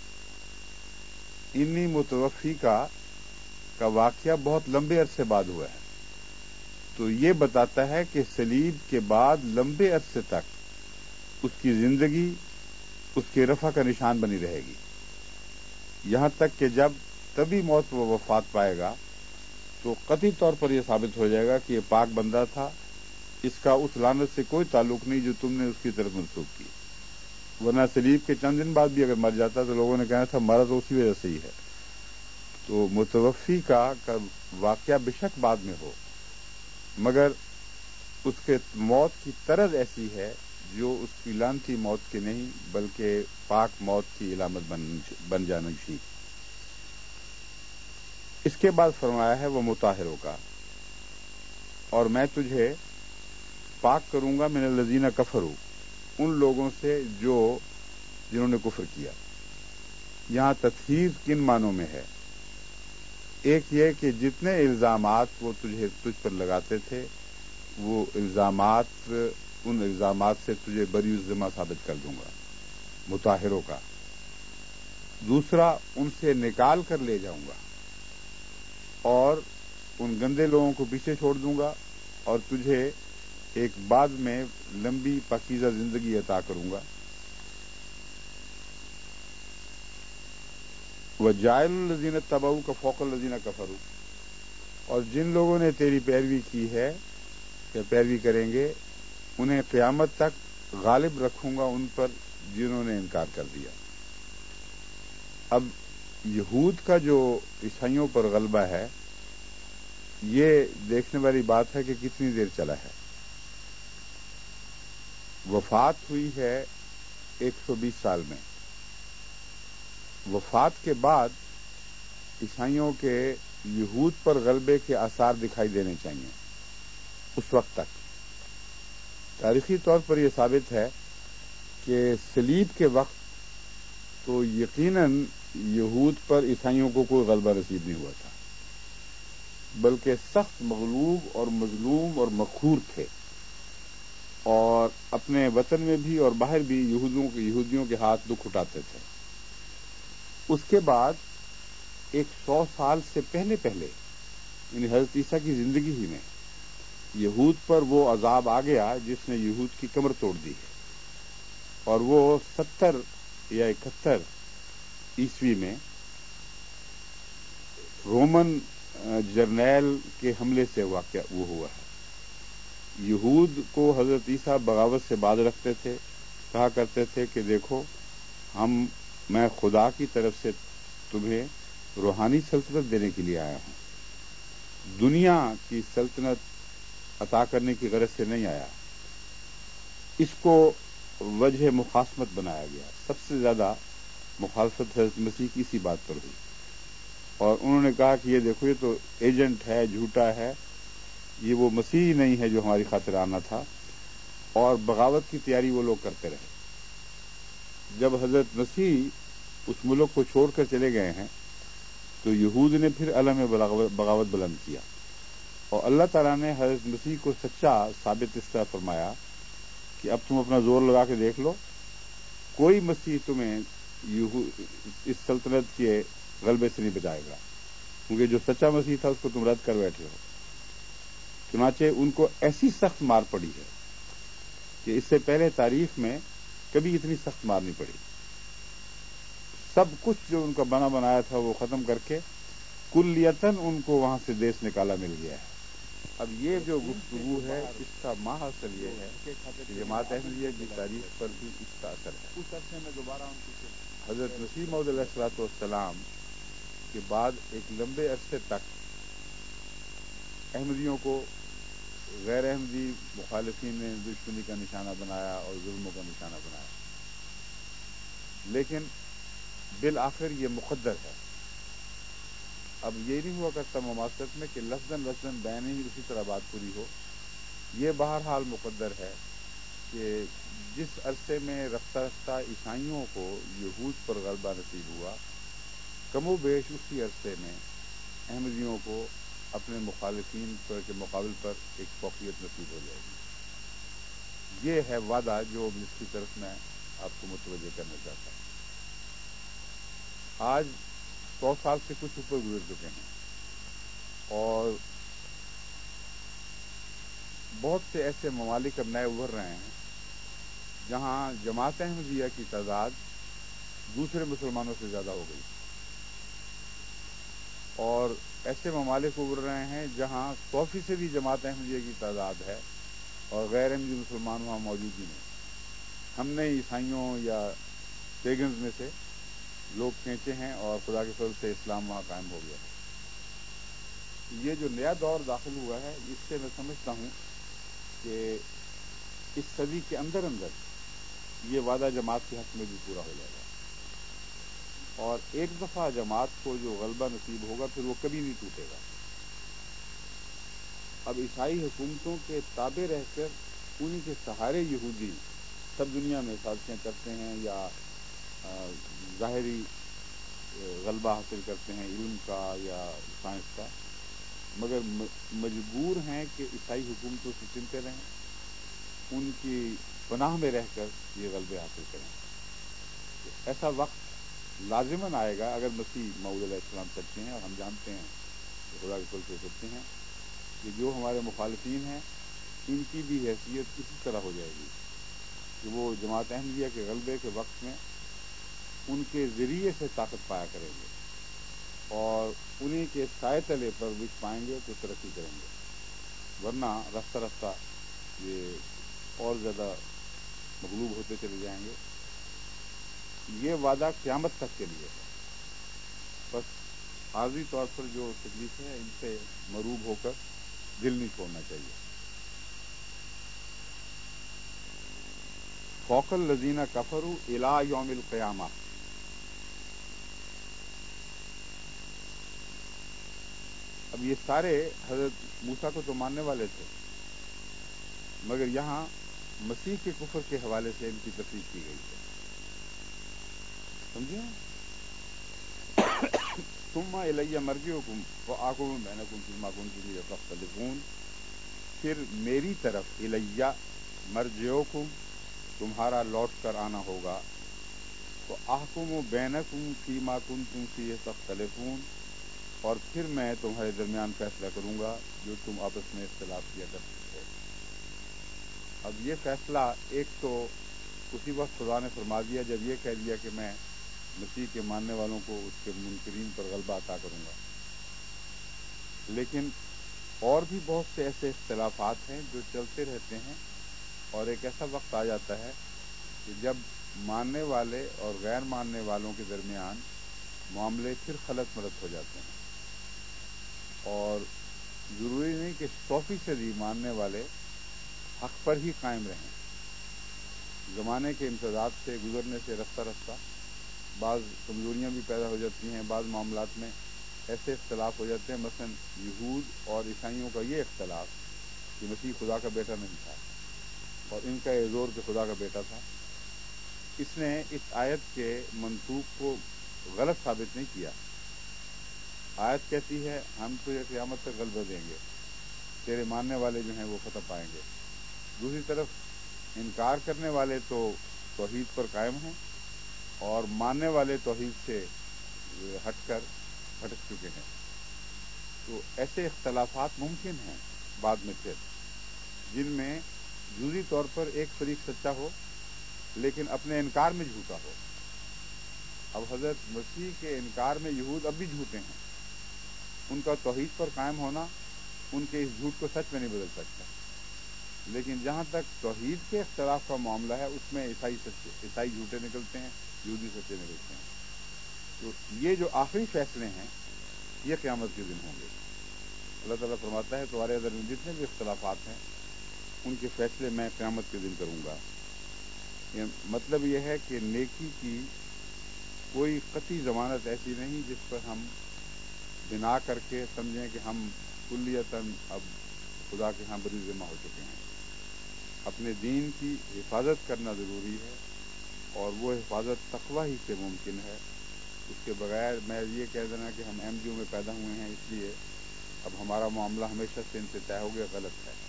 انی متوفی کا کا واقعہ بہت لمبے عرصے بعد ہوا ہے. تو یہ بتاتا ہے کہ صلیب کے بعد لمبے عرصے تک اس کی زندگی اس کے رفع کا نشان بنی رہے گی، یہاں تک کہ جب تبھی موت و وفات پائے گا تو قطعی طور پر یہ ثابت ہو جائے گا کہ یہ پاک بندہ تھا، اس کا اس لعنت سے کوئی تعلق نہیں جو تم نے اس کی طرف منسوخ کی. ورنہ صلیب کے چند دن بعد بھی اگر مر جاتا تو لوگوں نے کہا تھا مرا تو اسی وجہ سے ہی ہے. تو متوفی کا کا واقعہ بے شک بعد میں ہو، مگر اس کے موت کی طرز ایسی ہے جو اس کی لعنتی موت کی نہیں بلکہ پاک موت کی علامت بن, بن جانا چاہیے. اس کے بعد فرمایا ہے وہ مطہروں کا، اور میں تجھے پاک کروں گا من الذین کفروا، ان لوگوں سے جو جنہوں نے کفر کیا. یہاں تطہیر کن معنوں میں ہے؟ ایک یہ کہ جتنے الزامات وہ تجھے تجھ پر لگاتے تھے وہ الزامات ان الزامات سے تجھے بری الذمہ ثابت کر دوں گا، مطہروں کا. دوسرا ان سے نکال کر لے جاؤں گا اور ان گندے لوگوں کو پیچھے چھوڑ دوں گا اور تجھے ایک بعد میں لمبی پاکیزہ زندگی عطا کروں گا. وَجَاعِلُ الَّذِينَ اتَّبَعُوكَ فَوْقَ الَّذِينَ كَفَرُوا، اور جن لوگوں نے تیری پیروی کی ہے یا پیروی کریں گے انہیں قیامت تک غالب رکھوں گا ان پر جنہوں نے انکار کر دیا. اب یہود کا جو عیسائیوں پر غلبہ ہے یہ دیکھنے والی بات ہے کہ کتنی دیر چلا ہے. وفات ہوئی ہے ایک سو بیس سال میں. وفات کے بعد عیسائیوں کے یہود پر غلبے کے آثار دکھائی دینے چاہیے. اس وقت تک تاریخی طور پر یہ ثابت ہے کہ صلیب کے وقت تو یقیناً یہود پر عیسائیوں کو کوئی غلبہ نصیب نہیں ہوا تھا، بلکہ سخت مغلوب اور مظلوم اور مقہور تھے، اور اپنے وطن میں بھی اور باہر بھی یہودیوں کے یہودیوں کے ہاتھ دکھ اٹھاتے تھے. اس کے بعد ایک سو سال سے پہلے پہلے یعنی حضرت عیسیٰ کی زندگی ہی میں یہود پر وہ عذاب آ گیا جس نے یہود کی کمر توڑ دی ہے، اور وہ ستر یا اکہتر عیسوی میں رومن جرنیل کے حملے سے واقع وہ ہوا ہے. یہود کو حضرت عیسیٰ بغاوت سے باز رکھتے تھے، کہا کرتے تھے کہ دیکھو ہم میں خدا کی طرف سے تمہیں روحانی سلطنت دینے کے لیے آیا ہوں، دنیا کی سلطنت عطا کرنے کی غرض سے نہیں آیا. اس کو وجہ مخاصمت بنایا گیا. سب سے زیادہ مخالفت حضرت مسیح کی اسی بات پر ہوئی، اور انہوں نے کہا کہ یہ دیکھو یہ تو ایجنٹ ہے، جھوٹا ہے، یہ وہ مسیح نہیں ہے جو ہماری خاطر آنا تھا، اور بغاوت کی تیاری وہ لوگ کرتے رہے. جب حضرت مسیح اس ملک کو چھوڑ کر چلے گئے ہیں تو یہود نے پھر علم بغاوت بلند کیا، اور اللہ تعالیٰ نے حضرت مسیح کو سچا ثابت اس طرح فرمایا کہ اب تم اپنا زور لگا کے دیکھ لو، کوئی مسیح تمہیں اس سلطنت کے غلبے سے نہیں بچائے گا، کیونکہ جو سچا مسیح تھا اس کو تم رد کر بیٹھے ہو. چنانچہ ان کو ایسی سخت مار پڑی ہے کہ اس سے پہلے تاریخ میں کبھی اتنی سخت مار نہیں پڑی. سب کچھ جو ان کا بنا بنایا تھا وہ ختم کر کے کلیتاً ان کو وہاں سے دیس نکالا مل گیا ہے. اب یہ جو گفتگو ہے اس کا ماحصل یہ ہے کہ جماعت احمدیہ کی تاریخ پر بھی اس کا اثر ہے. اس عرصے میں دوبارہ ان کی حضرت مسیح موعود علیہ الصلوۃ والسلام کے بعد ایک لمبے عرصے تک احمدیوں کو غیر احمدی مخالفین نے دشمنی کا نشانہ بنایا اور ظلموں کا نشانہ بنایا، لیکن بالآخر یہ مقدر ہے. اب یہ نہیں ہوا کرتا مماثلت میں کہ لفظاً لفظاً بین ہی اسی طرح بات پوری ہو. یہ بہرحال مقدر ہے کہ جس عرصے میں رفتہ رفتہ عیسائیوں کو یہود پر غلبہ نصیب ہوا، کم و بیش اسی عرصے میں احمدیوں کو اپنے مخالفین پر کے مقابل پر ایک فوقیت نصیب ہو جائے گی. یہ ہے وعدہ جو جس کی طرف میں آپ کو متوجہ کرنا چاہتا ہوں. آج سو سال سے کچھ اوپر گزر چکے ہیں، اور بہت سے ایسے ممالک اب نئے ابھر رہے ہیں جہاں جماعت احمدیہ کی تعداد دوسرے مسلمانوں سے زیادہ ہو گئی، اور ایسے ممالک ابھر رہے ہیں جہاں سو فیصدی جماعت احمدیہ کی تعداد ہے اور غیر احمدی مسلمان وہاں موجود ہی نہیں. ہم نے عیسائیوں یا پیگنز میں سے لوگ کھینچے ہیں اور خدا کے فضل سے اسلام وہاں قائم ہو گیا. یہ جو نیا دور داخل ہوا ہے اس سے میں سمجھتا ہوں کہ اس صدی کے اندر اندر یہ وعدہ جماعت کے حق میں بھی پورا ہو جائے گا، اور ایک دفعہ جماعت کو جو غلبہ نصیب ہوگا پھر وہ کبھی نہیں ٹوٹے گا. اب عیسائی حکومتوں کے تابع رہ کر انہی کے سہارے یہودی سب دنیا میں سازشیں کرتے ہیں یا ظاہری غلبہ حاصل کرتے ہیں علم کا یا سائنس کا، مگر مجبور ہیں کہ عیسائی حکومتوں سے چمٹے رہیں، ان کی پناہ میں رہ کر یہ غلبے حاصل کریں. ایسا وقت لازماً آئے گا اگر مسیح موعود علیہ السلام سچے ہیں، اور ہم جانتے ہیں کہ خدا کے فضل سے سچے ہیں، کہ جو ہمارے مخالفین ہیں ان کی بھی حیثیت اسی طرح ہو جائے گی کہ وہ جماعت احمدیہ کے غلبے کے وقت میں ان کے ذریعے سے طاقت پایا کریں گے، اور انہی کے سائے تلے پر وچ پائیں گے تو ترقی کریں گے، ورنہ رفتہ رفتہ یہ اور زیادہ مغلوب ہوتے چلے جائیں گے. یہ وعدہ قیامت تک کے لیے ہے. بس عارضی طور پر جو تکلیفیں ہیں ان سے مروب ہو کر دل نہیں چھوڑنا چاہیے. فوق الذین کفروا الی یوم القیامہ. اب یہ سارے حضرت موسیٰ کو تو ماننے والے تھے، مگر یہاں مسیح کے کفر کے حوالے سے ان کی تفریح کی گئی ہے. سمجھے؟ ثم الی مرجعکم فاحکم بینکم فیما کنتم فیہ تختلفون. پھر میری طرف الی مرجعکم، تمہارا لوٹ کر آنا ہوگا، تو احکم بینکم فیما کنتم فیہ تختلفون، اور پھر میں تمہارے درمیان فیصلہ کروں گا جو تم آپس میں اختلاف کیا کرتے تھے. اب یہ فیصلہ ایک تو اسی وقت خدا نے فرما دیا جب یہ کہہ دیا کہ میں مسیح کے ماننے والوں کو اس کے منکرین پر غلبہ عطا کروں گا. لیکن اور بھی بہت سے ایسے اختلافات ہیں جو چلتے رہتے ہیں، اور ایک ایسا وقت آ جاتا ہے کہ جب ماننے والے اور غیر ماننے والوں کے درمیان معاملے پھر خلط ملط ہو جاتے ہیں. اور ضروری نہیں کہ سو فیصدی ماننے والے حق پر ہی قائم رہیں. زمانے کے امتداد سے گزرنے سے رفتہ رفتہ بعض کمزوریاں بھی پیدا ہو جاتی ہیں، بعض معاملات میں ایسے اختلاف ہو جاتے ہیں. مثلا یہود اور عیسائیوں کا یہ اختلاف کہ مسیح خدا کا بیٹا نہیں تھا اور ان کا یہ زور کہ خدا کا بیٹا تھا، اس نے اس آیت کے منطوق کو غلط ثابت نہیں کیا. آیت کہتی ہے ہم تجھے قیامت تک غلبہ دیں گے، تیرے ماننے والے جو ہیں وہ فتح پائیں گے. دوسری طرف انکار کرنے والے تو توحید پر قائم ہیں اور ماننے والے توحید سے ہٹ کر بھٹک چکے ہیں. تو ایسے اختلافات ممکن ہیں بعد میں پھر، جن میں جزوی طور پر ایک فریق سچا ہو لیکن اپنے انکار میں جھوٹا ہو. اب حضرت مسیح کے انکار میں یہود اب بھی جھوٹے ہیں. ان کا توحید پر قائم ہونا ان کے اس جھوٹ کو سچ میں نہیں بدل سکتا. لیکن جہاں تک توحید کے اختلاف کا معاملہ ہے اس میں عیسائی سچے عیسائی جھوٹے نکلتے ہیں، یہودی سچے نکلتے ہیں. تو یہ جو آخری فیصلے ہیں یہ قیامت کے دن ہوں گے. اللہ تعالیٰ فرماتا ہے تمہارے درمیان جتنے بھی اختلافات ہیں ان کے فیصلے میں قیامت کے دن کروں گا. مطلب یہ ہے کہ نیکی کی کوئی قطعی ضمانت ایسی نہیں جس پر ہم بنا کر کے سمجھیں کہ ہم کلیتاً اب خدا کے ہاں بری ذمہ ہو چکے ہیں. اپنے دین کی حفاظت کرنا ضروری ہے، اور وہ حفاظت تقوی ہی سے ممکن ہے. اس کے بغیر میں یہ کہہ دینا کہ ہم ایم ڈیو میں پیدا ہوئے ہیں اس لیے اب ہمارا معاملہ ہمیشہ سے ان سے طے ہو گیا، غلط ہے.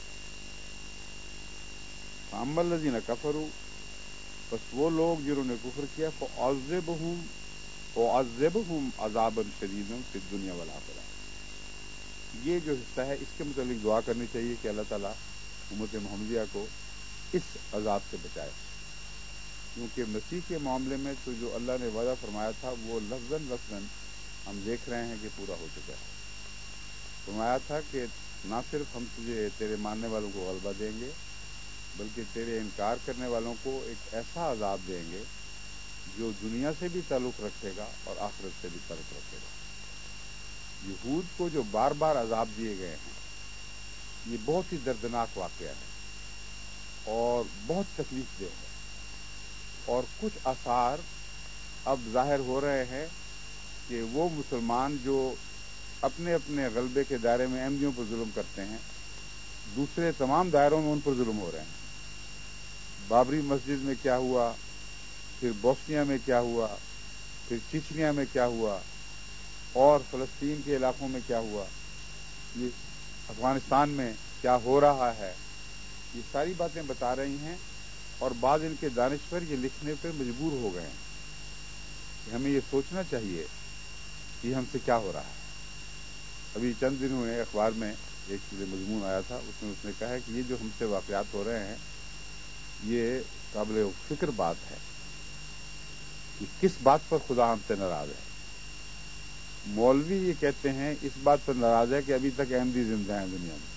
فَأَمَّا الَّذِينَ كَفَرُوا، بس وہ لوگ جنہوں نے کفر کیا، فَأُعَذِّبُهُمْ فَأُعَذِّبُهُمْ عَذَابًا شَدِيدًا فِي الدُّنْيَا وَالْآخِرَةِ. یہ جو حصہ ہے اس کے متعلق دعا کرنی چاہیے کہ اللہ تعالیٰ امت محمدیہ کو اس عذاب سے بچائے، کیونکہ مسیح کے معاملے میں تو جو اللہ نے وعدہ فرمایا تھا وہ لفظاً لفظاً ہم دیکھ رہے ہیں کہ پورا ہو چکا ہے. فرمایا تھا کہ نہ صرف ہم تجھے تیرے ماننے والوں کو غلبہ دیں گے بلکہ تیرے انکار کرنے والوں کو ایک ایسا عذاب دیں گے جو دنیا سے بھی تعلق رکھے گا اور آخرت سے بھی تعلق رکھے گا. یہود کو جو بار بار عذاب دیے گئے ہیں یہ بہت ہی دردناک واقعہ ہے اور بہت تکلیف دہ ہے، اور کچھ آثار اب ظاہر ہو رہے ہیں کہ وہ مسلمان جو اپنے اپنے غلبے کے دائرے میں احمدیوں پر ظلم کرتے ہیں دوسرے تمام دائروں میں ان پر ظلم ہو رہے ہیں. بابری مسجد میں کیا ہوا، پھر بوسنیا میں کیا ہوا، پھر چچنیا میں کیا ہوا، اور فلسطین کے علاقوں میں کیا ہوا، یہ افغانستان میں کیا ہو رہا ہے، یہ ساری باتیں بتا رہی ہیں. اور بعض ان کے دانشور یہ لکھنے پہ مجبور ہو گئے ہیں کہ ہمیں یہ سوچنا چاہیے کہ یہ ہم سے کیا ہو رہا ہے. ابھی چند دن ہوئے اخبار میں ایک مضمون آیا تھا، اس میں اس نے کہا ہے کہ یہ جو ہم سے واقعات ہو رہے ہیں یہ قابل فکر بات ہے کہ کس بات پر خدا ہم سے ناراض ہے. مولوی یہ کہتے ہیں اس بات پر ناراض ہے کہ ابھی تک احمدی زندہ ہیں دنیا میں.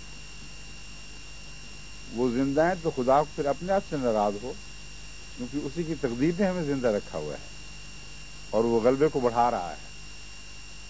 وہ زندہ ہیں تو خدا پھر اپنے آپ سے ناراض ہو، کیونکہ اسی کی تقدیر نے ہمیں زندہ رکھا ہوا ہے اور وہ غلبے کو بڑھا رہا ہے.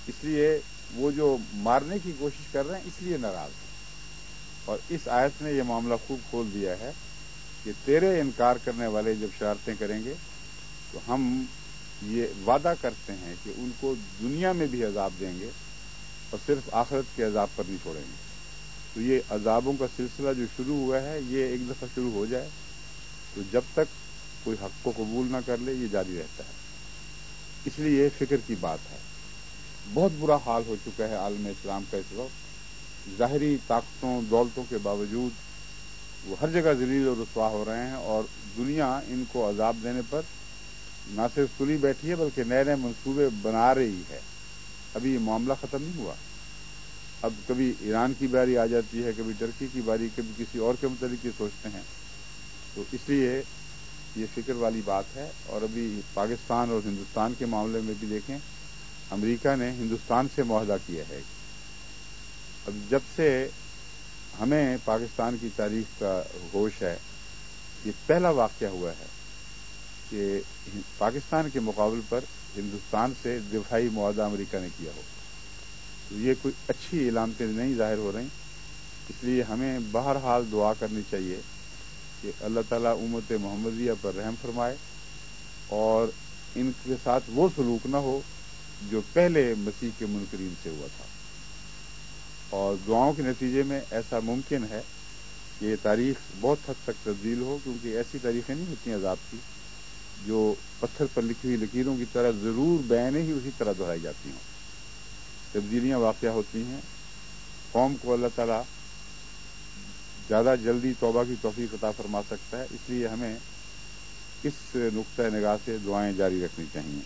اس لیے وہ جو مارنے کی کوشش کر رہے ہیں اس لیے ناراض ہیں. اور اس آیت نے یہ معاملہ خوب کھول دیا ہے کہ تیرے انکار کرنے والے جب شرارتیں کریں گے تو ہم یہ وعدہ کرتے ہیں کہ ان کو دنیا میں بھی عذاب دیں گے اور صرف آخرت کے عذاب پر نہیں چھوڑیں گے. تو یہ عذابوں کا سلسلہ جو شروع ہوا ہے یہ ایک دفعہ شروع ہو جائے تو جب تک کوئی حق کو قبول نہ کر لے یہ جاری رہتا ہے. اس لیے یہ فکر کی بات ہے. بہت برا حال ہو چکا ہے عالم اسلام کا اس وقت. ظاہری طاقتوں دولتوں کے باوجود وہ ہر جگہ ذلیل اور رسوا ہو رہے ہیں اور دنیا ان کو عذاب دینے پر نہ صرف تلی بیٹھی ہے بلکہ نئے نئے منصوبے بنا رہی ہے. ابھی یہ معاملہ ختم نہیں ہوا. اب کبھی ایران کی باری آ جاتی ہے, کبھی ٹرکی کی باری, کبھی کسی اور کے متعلق یہ سوچتے ہیں. تو اس لیے یہ فکر والی بات ہے. اور ابھی پاکستان اور ہندوستان کے معاملے میں بھی دیکھیں, امریکہ نے ہندوستان سے معاہدہ کیا ہے. اب جب سے ہمیں پاکستان کی تاریخ کا ہوش ہے, یہ پہلا واقعہ ہوا ہے کہ پاکستان کے مقابل پر ہندوستان سے دفاعی معاہدہ امریکہ نے کیا ہو. تو یہ کوئی اچھی علامتیں نہیں ظاہر ہو رہی. اس لیے ہمیں بہرحال دعا کرنی چاہیے کہ اللہ تعالیٰ امت محمدیہ پر رحم فرمائے اور ان کے ساتھ وہ سلوک نہ ہو جو پہلے مسیح کے منکرین سے ہوا تھا. اور دعاؤں کے نتیجے میں ایسا ممکن ہے کہ یہ تاریخ بہت حد تک تبدیل ہو, کیونکہ ایسی تاریخیں نہیں ہوتی ہیں عذاب کی جو پتھر پر لکھی ہوئی لکیروں کی طرح ضرور بیانے ہی اسی طرح دہرائی جاتی ہوں. تبدیلیاں واقع ہوتی ہیں. قوم کو اللہ تعالیٰ زیادہ جلدی توبہ کی توفیق عطا فرما سکتا ہے. اس لیے ہمیں اس نقطۂ نگاہ سے دعائیں جاری رکھنی چاہیے.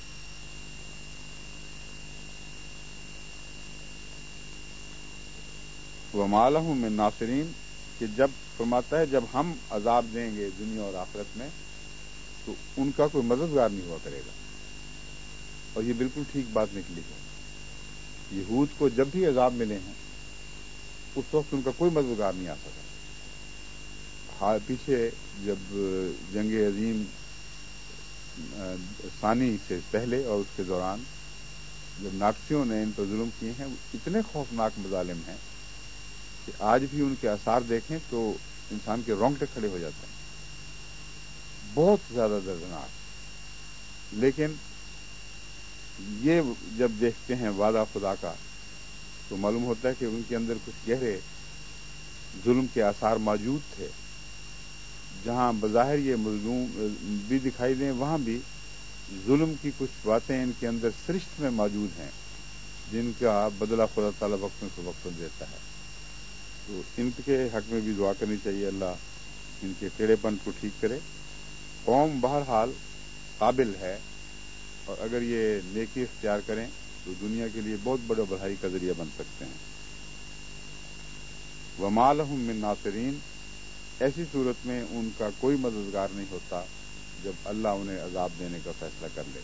وَمَا لَهُم مِّن ناصرین, کہ جب فرماتا ہے جب ہم عذاب دیں گے دنیا اور آخرت میں تو ان کا کوئی مددگار نہیں ہوا کرے گا. اور یہ بالکل ٹھیک بات نکلی ہے. یہود کو جب بھی عذاب ملے ہیں اس وقت ان کا کوئی مددگار نہیں آ سکا. ہاں, پیچھے جب جنگ عظیم ثانی سے پہلے اور اس کے دوران جب ناکسیوں نے ان پر ظلم کیے ہیں, اتنے خوفناک مظالم ہیں کہ آج بھی ان کے آثار دیکھیں تو انسان کے رونگٹے کھڑے ہو جاتے ہیں. بہت زیادہ دردناک. لیکن یہ جب دیکھتے ہیں وعدہ خدا کا تو معلوم ہوتا ہے کہ ان کے اندر کچھ گہرے ظلم کے آثار موجود تھے. جہاں بظاہر یہ مظلوم بھی دکھائی دیں وہاں بھی ظلم کی کچھ باتیں ان کے اندر سرشت میں موجود ہیں جن کا بدلہ خدا تعالیٰ وقتاً فوقتاً دیتا ہے. تو ان کے حق میں بھی دعا کرنی چاہیے, اللہ ان کے ٹیڑھے پن کو ٹھیک کرے. قوم بہرحال قابل ہے اور اگر یہ نیکی اختیار کریں تو دنیا کے لیے بہت بڑا بڑھائی کا ذریعہ بن سکتے ہیں. وَمَا لَهُم مِّن ناصرین, ایسی صورت میں ان کا کوئی مددگار نہیں ہوتا جب اللہ انہیں عذاب دینے کا فیصلہ کر لے.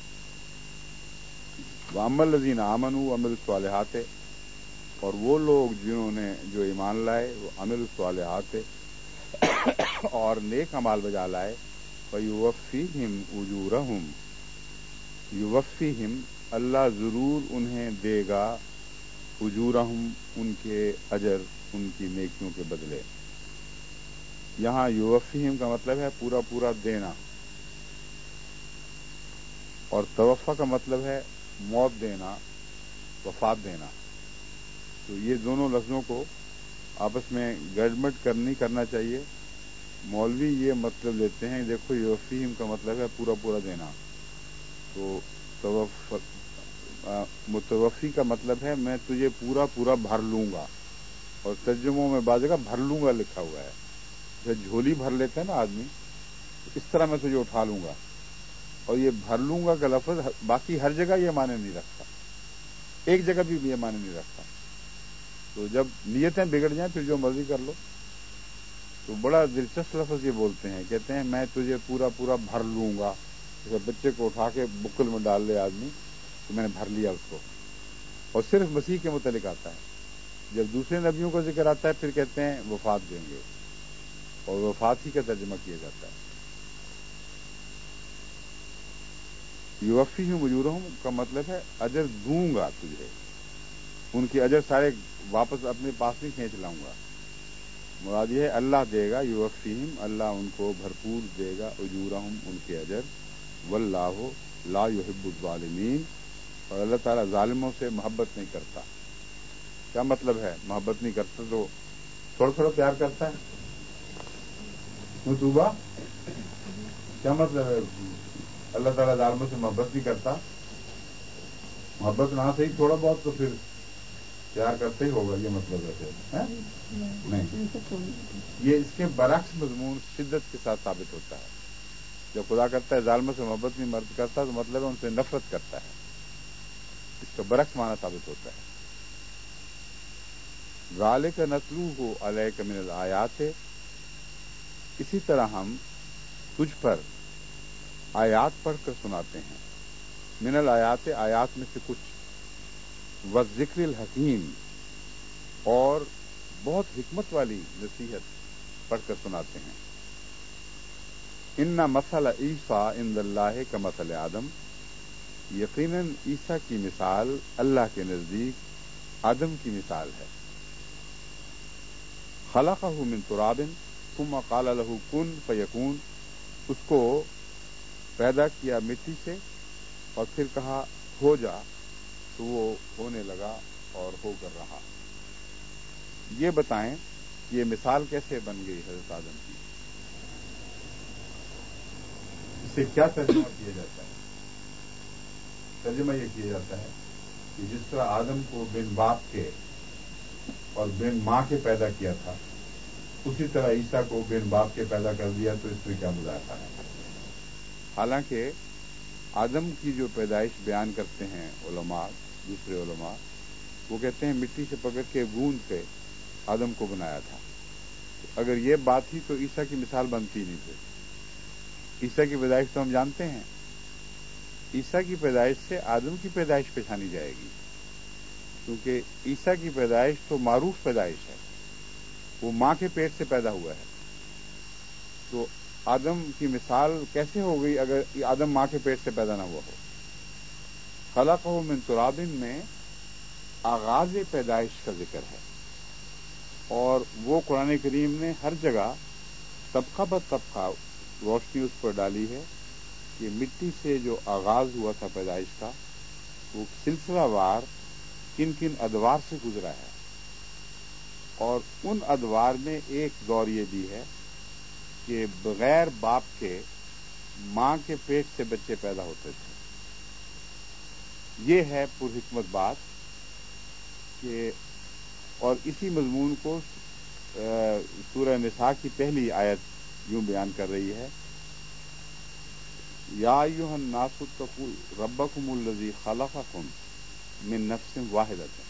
وَأَمَّا الَّذِينَ آمَنُوا وَعَمِلُوا الصَّالِحَاتِ, اور وہ لوگ جنہوں نے جو ایمان لائے وہ عمل الصالحات اور نیک اعمال بجا لائے, فَيُوَفِّيهِمْ أُجُورَهُمْ, یوفیہم, اللہ ضرور انہیں دے گا, اجورہم, ان کے اجر, ان کی نیکیوں کے بدلے. یہاں یوفیہم کا مطلب ہے پورا پورا دینا, اور توفہ کا مطلب ہے موت دینا, وفات دینا. تو یہ دونوں لفظوں کو آپس میں گڑبڑ کرنی کرنا چاہیے. مولوی یہ مطلب لیتے ہیں, دیکھو یوفیہم کا مطلب ہے پورا پورا دینا, تو توف متوفی کا مطلب ہے میں تجھے پورا پورا بھر لوں گا, اور ترجموں میں بعض جگہ بھر لوں گا لکھا ہوا ہے. جب جھولی بھر لیتے ہیں نا آدمی, اس طرح میں تجھے اٹھا لوں گا. اور یہ بھر لوں گا کا لفظ باقی ہر جگہ یہ معنی نہیں رکھتا, ایک جگہ بھی یہ معنی نہیں رکھتا. تو جب نیتیں بگڑ جائیں پھر جو مرضی کر لو. تو بڑا دلچسپ لفظ یہ بولتے ہیں, کہتے ہیں میں تجھے پورا پورا بھر لوں گا. جیسے بچے کو اٹھا کے بکل میں ڈال لے آدمی تو میں نے بھر لیا اس کو. اور صرف مسیح کے متعلق آتا ہے. جب دوسرے نبیوں کا ذکر آتا ہے پھر کہتے ہیں وفات دیں گے, اور وفات ہی کا ترجمہ کیا جاتا ہے. युवफ़ीहिम उजूरहुम का मतलब है अजर दूंगा तुझे, उनकी अजर सारे वापस अपने पास नहीं खींच लाऊंगा। मुराद ये है अल्लाह देगा, युवफ़ीहिम अल्लाह उनको भरपूर देगा, उजूरहुम उनके अजर, वल्लाहु ला युहिब्बुज़ ज़ालिमीन, और अल्लाह ताला जालिमों से मोहब्बत नहीं करता। क्या मतलब है मोहब्बत नहीं करता? तो थोड़ा थोड़ा प्यार करता है मुतूबा, क्या मतलब है अल्लाह ताला जालिमों से मोहब्बत नहीं करता? मोहब्बत ना सही थोड़ा बहुत तो फिर प्यार करते ही होगा, ये मतलब है फिर है? नहीं, ये इसके बरक्स मजमून शिद्दत के साथ साबित होता है। जब खुदा करता है जालिमों से मोहब्बत नहीं मर्द करता तो मतलब है उनसे नफरत करता है, इसका बरक्स माना साबित होता है। ज़ालिका नतलूहु अलैका मिनल आयात, इसी तरह हम तुझ पर आयात पढ़कर सुनाते हैं। मिनल आयात, आयात में से कुछ, व ज़िक्रिल हकीम, और बहुत हिकमत वाली नसीहत पढ़कर सुनाते हैं। इन्ना मसल ईसा इंदल्लाह का मसल आदम, यकीनन ईसा की मिसाल अल्लाह के नजदीक आदम की मिसाल है। खलक़हु मिन तुराबिन सुम्मा क़ाल लहू कुन फयकून, उसको पैदा किया मिट्टी से और फिर कहा हो जा, तो वो होने लगा और होकर रहा। ये बताएं ये मिसाल कैसे बन गई हज़रत आदम की, इससे क्या तर्जुमा किया जाता है? तर्जुमा ये किया जाता है कि जिस तरह आदम को बिन बाप के और बिन माँ के पैदा किया था, उसी तरह ईसा को बिन बाप के पैदा कर दिया, तो इसमें क्या मुज़ाहरा है? हालांकि आदम की जो पैदाइश बयान करते हैं उलमा, दूसरे उलमा, वो कहते हैं मिट्टी से पकड़ के गूंद के आदम को बनाया था। तो अगर ये बात थी तो ईसा की मिसाल बनती नहीं थी। ईसा की पैदाइश तो हम जानते हैं, ईसा की पैदाइश से आदम की पैदाइश पहचानी जाएगी, क्योंकि ईसा की पैदाइश तो मारूफ पैदाइश है, वो माँ के पेट से पैदा हुआ है। तो आदम की मिसाल कैसे हो गई अगर आदम माँ के पेट से पैदा ना हुआ हो? खलक़हु मिन तुराबिन में आगाज पैदाइश का जिक्र है, और वो कुरान करीम ने हर जगह तबका ब तबका रोशनी उस पर डाली है कि मिट्टी से जो आगाज हुआ था पैदाइश का, वो सिलसिलावार किन किन अदवार से गुजरा है, और उन अदवार में एक दौर ये भी है कि बगैर बाप के माँ के पेट से बच्चे पैदा होते थे। ये है पुरहिकमत बात कि, और इसी मजमून को सूरह निसा की पहली आयत यूं बयान कर रही है, या अय्युहन नासु तक़ू रब्बकुमुल्लज़ी खलक़कुम मिन नफ्सिन वाहिदतिन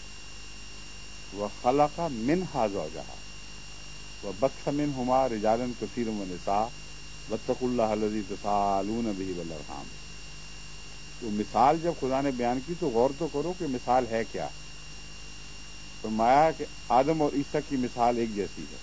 व खलक़ मिनहा ज़ौजहा व बस्स मिनहुमा रिजालन कसीरन व निसा वत्तक़ुल्लाह अल्लज़ी तसाअलून बिही वल अरहाम। तो मिसाल जब खुदा ने बयान की तो गौर तो करो कि मिसाल है क्या। फरमाया कि आदम और ईसा की मिसाल एक जैसी है।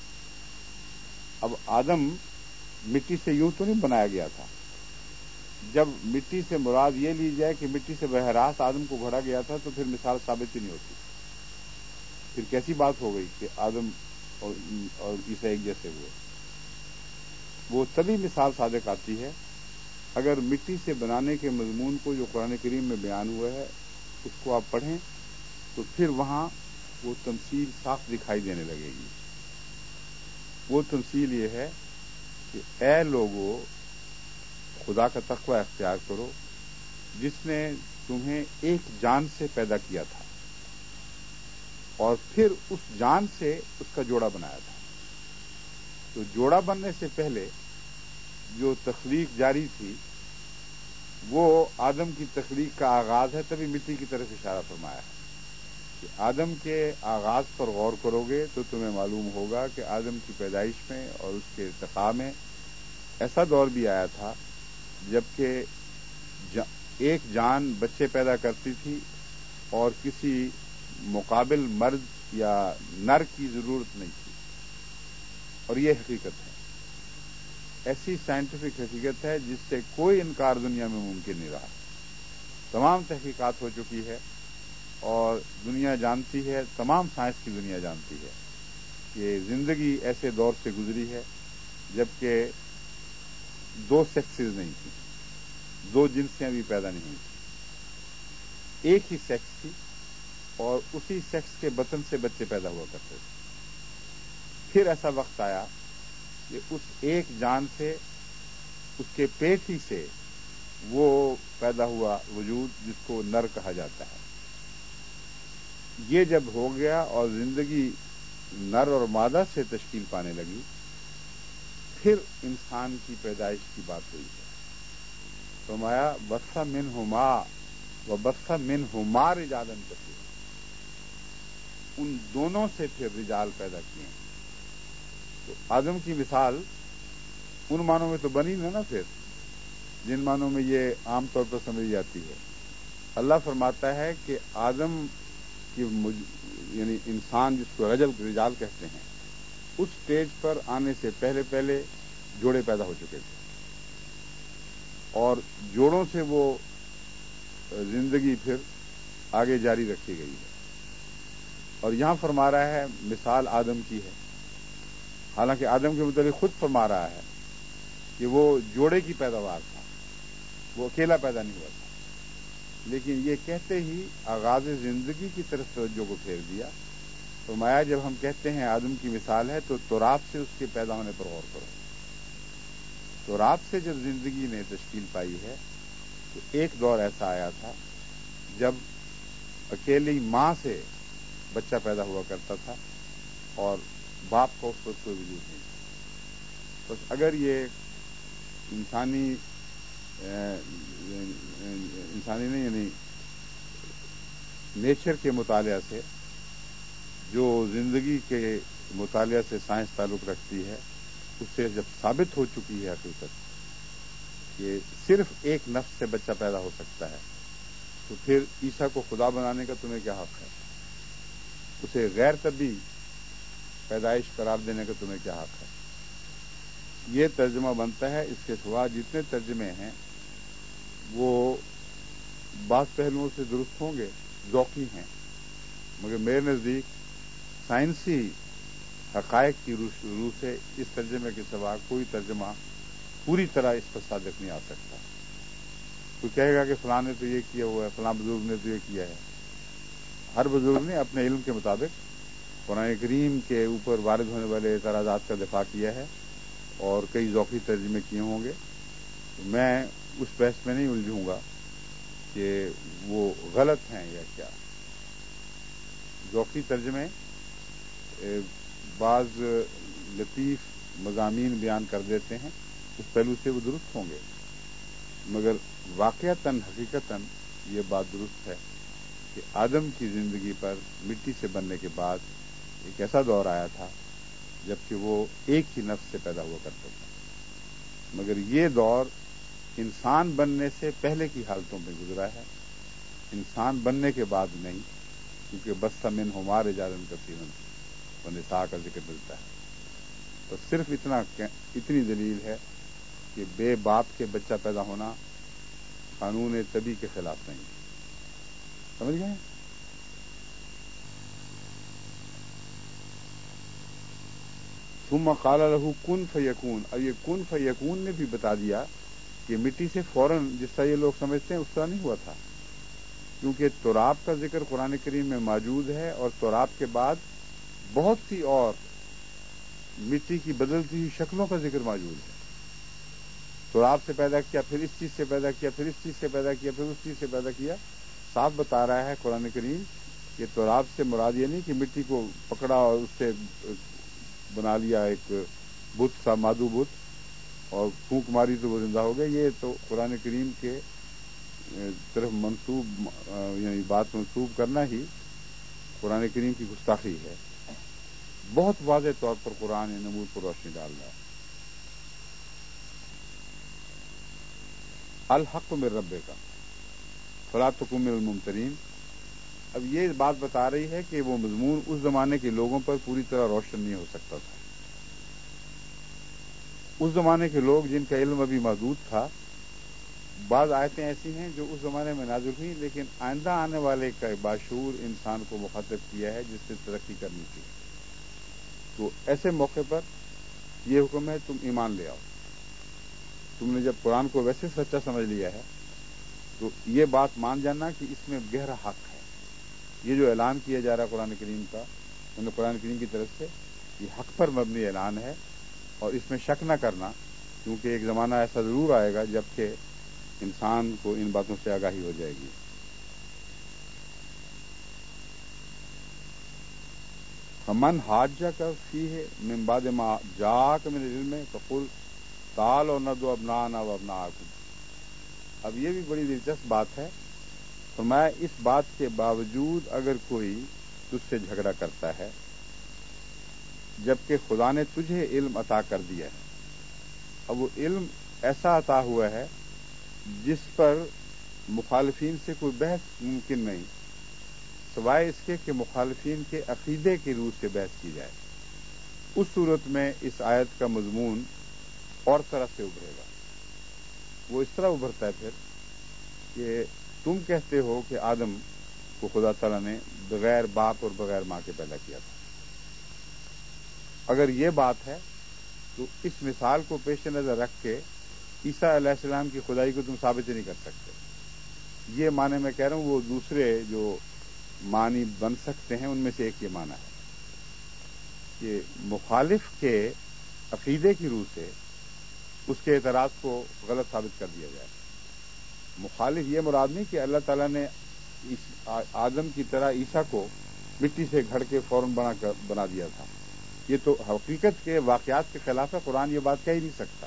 अब आदम मिट्टी से यूं तो नहीं बनाया गया था। जब मिट्टी से मुराद ये ली जाए कि मिट्टी से बहरास आदम को गढ़ा गया था, तो फिर मिसाल साबित ही नहीं होती। फिर कैसी बात हो गई कि आदम और, और ईसा एक जैसे हुए? वो तभी मिसाल सादिक आती है अगर मिट्टी से बनाने के मजमून को जो कुरान करीम में बयान हुआ है उसको आप पढ़ें, तो फिर वहां वो तमसील साफ दिखाई देने लगेगी। वो तमसील ये है कि ऐ लोगों, खुदा का तक़वा अख्तियार करो जिसने तुम्हें एक जान से पैदा किया था और फिर उस जान से उसका जोड़ा बनाया था। तो जोड़ा बनने से पहले जो तख्लीक जारी थी वो आदम की तख्लीक का आगाज है, तभी मिट्टी की तरफ इशारा फरमाया है कि आदम के आगाज पर गौर करोगे तो तुम्हें मालूम होगा कि आदम की पैदाइश में और उसके इर्तिक़ा में ऐसा दौर भी आया था जबकि जा, एक जान बच्चे पैदा करती थी और किसी मुकाबिल मर्द या नर की जरूरत नहीं थी, और ये हकीकत है। ایسی سائنٹیفک حقیقت ہے جس سے کوئی انکار دنیا میں ممکن نہیں رہا. تمام تحقیقات ہو چکی ہے اور دنیا جانتی ہے، تمام سائنس کی دنیا جانتی ہے کہ زندگی ایسے دور سے گزری ہے جبکہ دو سیکسز نہیں تھیں، دو جنسیں بھی پیدا نہیں ہوئی تھیں، ایک ہی سیکس تھی اور اسی سیکس کے بطن سے بچے پیدا ہوا کرتے تھے. پھر ایسا وقت آیا کہ اس ایک جان سے، اس کے پیٹ ہی سے وہ پیدا ہوا وجود جس کو نر کہا جاتا ہے. یہ جب ہو گیا اور زندگی نر اور مادہ سے تشکیل پانے لگی، پھر انسان کی پیدائش کی بات ہوئی ہے. فرمایا بث منہما و بث منہما رجالا کثیرا، ان دونوں سے پھر رجال پیدا کیے ہیں. تو آدم کی مثال ان معنوں میں تو بنی نہ نا پھر جن معنوں میں یہ عام طور پر سمجھی جاتی ہے. اللہ فرماتا ہے کہ آدم کی مج... یعنی انسان جس کو رجل رجال کہتے ہیں، اس سٹیج پر آنے سے پہلے پہلے جوڑے پیدا ہو چکے تھے اور جوڑوں سے وہ زندگی پھر آگے جاری رکھی گئی ہے. اور یہاں فرما رہا ہے مثال آدم کی ہے، حالانکہ آدم کے متعلق خود فرما رہا ہے کہ وہ جوڑے کی پیداوار تھا، وہ اکیلا پیدا نہیں ہوا تھا. لیکن یہ کہتے ہی آغاز زندگی کی طرف توجہ کو پھیر دیا. فرمایا جب ہم کہتے ہیں آدم کی مثال ہے تو تراب سے اس کے پیدا ہونے پر غور کرو. تراب سے جب زندگی نے تشکیل پائی ہے تو ایک دور ایسا آیا تھا جب اکیلی ماں سے بچہ پیدا ہوا کرتا تھا اور باپ کو اس پر کوئی وجود نہیں تھا. بس اگر یہ انسانی انسانی نہیں یعنی نیچر کے مطالعہ سے، جو زندگی کے مطالعہ سے سائنس تعلق رکھتی ہے، اس سے جب ثابت ہو چکی ہے حقیقت کہ صرف ایک نفس سے بچہ پیدا ہو سکتا ہے، تو پھر عیسیٰ کو خدا بنانے کا تمہیں کیا حق ہے؟ اسے غیر طبی پیدائش قرار دینے کا تمہیں کیا حق ہے؟ یہ ترجمہ بنتا ہے. اس کے سوا جتنے ترجمے ہیں وہ بعض پہلوؤں سے درست ہوں گے، ذوقی ہیں، مگر میرے نزدیک سائنسی حقائق کی روح سے اس ترجمے کے سوا کوئی ترجمہ پوری طرح اس پر صادق نہیں آ سکتا. کوئی کہے گا کہ فلاں نے تو یہ کیا ہوا ہے، فلاں بزرگ نے تو یہ کیا ہے. ہر بزرگ نے اپنے علم کے مطابق قرآن کریم کے اوپر وارد ہونے والے اعتراضات کا دفاع کیا ہے اور کئی ذوقی ترجمے کیے ہوں گے. میں اس بحث میں نہیں الجھوں گا کہ وہ غلط ہیں یا کیا. ذوقی ترجمے بعض لطیف مضامین بیان کر دیتے ہیں، اس پہلو سے وہ درست ہوں گے، مگر واقعتاً حقیقتاً یہ بات درست ہے کہ آدم کی زندگی پر مٹی سے بننے کے بعد ایک ایسا دور آیا تھا جبکہ وہ ایک ہی نفس سے پیدا ہوا کرتا تھا. مگر یہ دور انسان بننے سے پہلے کی حالتوں میں گزرا ہے، انسان بننے کے بعد نہیں، کیونکہ بث منہما رجالا کثیرا ونساء کا ذکر ملتا ہے. تو صرف اتنا اتنی دلیل ہے کہ بے باپ کے بچہ پیدا ہونا قانون طبی کے خلاف نہیں. سمجھ گئے؟ ثم قال له کن فیکون. اور یہ کن فیکون نے بھی بتا دیا کہ مٹی سے فوراً جس طرح یہ لوگ سمجھتے ہیں اس طرح نہیں ہوا تھا، کیونکہ تراب کا ذکر قرآن کریم میں موجود ہے اور تراب کے بعد بہت سی اور مٹی کی بدلتی ہوئی شکلوں کا ذکر موجود ہے. تراب سے پیدا کیا، پھر اس چیز سے پیدا کیا، پھر اس چیز سے پیدا کیا، پھر اس چیز سے پیدا کیا. صاف بتا رہا ہے قرآن کریم کہ تراب سے مراد یہ نہیں کہ مٹی کو پکڑا اور اس سے بنا لیا ایک بت سا مادو بت اور پھونک ماری تو وہ زندہ ہو گئے. یہ تو قرآن کریم کے طرف منسوب یعنی بات منسوب کرنا ہی قرآن کریم کی گستاخی ہے. بہت واضح طور پر قرآن ان امور پر روشنی ڈال رہا ہے. الحق من ربک فلا تکن من الممترین. اب یہ بات بتا رہی ہے کہ وہ مضمون اس زمانے کے لوگوں پر پوری طرح روشن نہیں ہو سکتا تھا، اس زمانے کے لوگ جن کا علم ابھی محدود تھا، بعض آیتیں ایسی ہیں جو اس زمانے میں نازل ہوئی لیکن آئندہ آنے والے کا باشعور انسان کو مخاطب کیا ہے جس سے ترقی کرنی تھی. تو ایسے موقع پر یہ حکم ہے تم ایمان لے آؤ. تم نے جب قرآن کو ویسے سچا سمجھ لیا ہے تو یہ بات مان جانا کہ اس میں گہرا حق ہے. یہ جو اعلان کیا جا رہا ہے قرآن کریم کا، یعنی قرآن کریم کی طرف سے، یہ حق پر مبنی اعلان ہے اور اس میں شک نہ کرنا، کیونکہ ایک زمانہ ایسا ضرور آئے گا جبکہ انسان کو ان باتوں سے آگاہی ہو جائے گی. فمن حاجک فیہ من بعد ما جاءک من العلم فقل تعالوا ندعو ابناءنا وابناءکم. اب یہ بھی بڑی دلچسپ بات ہے. فرمایا اس بات کے باوجود اگر کوئی تجھ سے جھگڑا کرتا ہے جبکہ خدا نے تجھے علم عطا کر دیا ہے، اب وہ علم ایسا عطا ہوا ہے جس پر مخالفین سے کوئی بحث ممکن نہیں، سوائے اس کے کہ مخالفین کے عقیدے کی روح سے بحث کی جائے. اس صورت میں اس آیت کا مضمون اور طرح سے ابھرے گا. وہ اس طرح ابھرتا ہے پھر کہ تم کہتے ہو کہ آدم کو خدا تعالیٰ نے بغیر باپ اور بغیر ماں کے پیدا کیا تھا. اگر یہ بات ہے تو اس مثال کو پیش نظر رکھ کے عیسیٰ علیہ السلام کی خدائی کو تم ثابت ہی نہیں کر سکتے. یہ معنی میں کہہ رہا ہوں، وہ دوسرے جو معنی بن سکتے ہیں ان میں سے ایک یہ معنی ہے کہ مخالف کے عقیدے کی روح سے اس کے اعتراض کو غلط ثابت کر دیا جائے. مخالف یہ مراد نہیں کہ اللہ تعالیٰ نے آدم کی طرح عیسیٰ کو مٹی سے گھڑ کے فوراً بنا کر بنا دیا تھا. یہ تو حقیقت کے واقعات کے خلاف ہے، قرآن یہ بات کہہ ہی نہیں سکتا.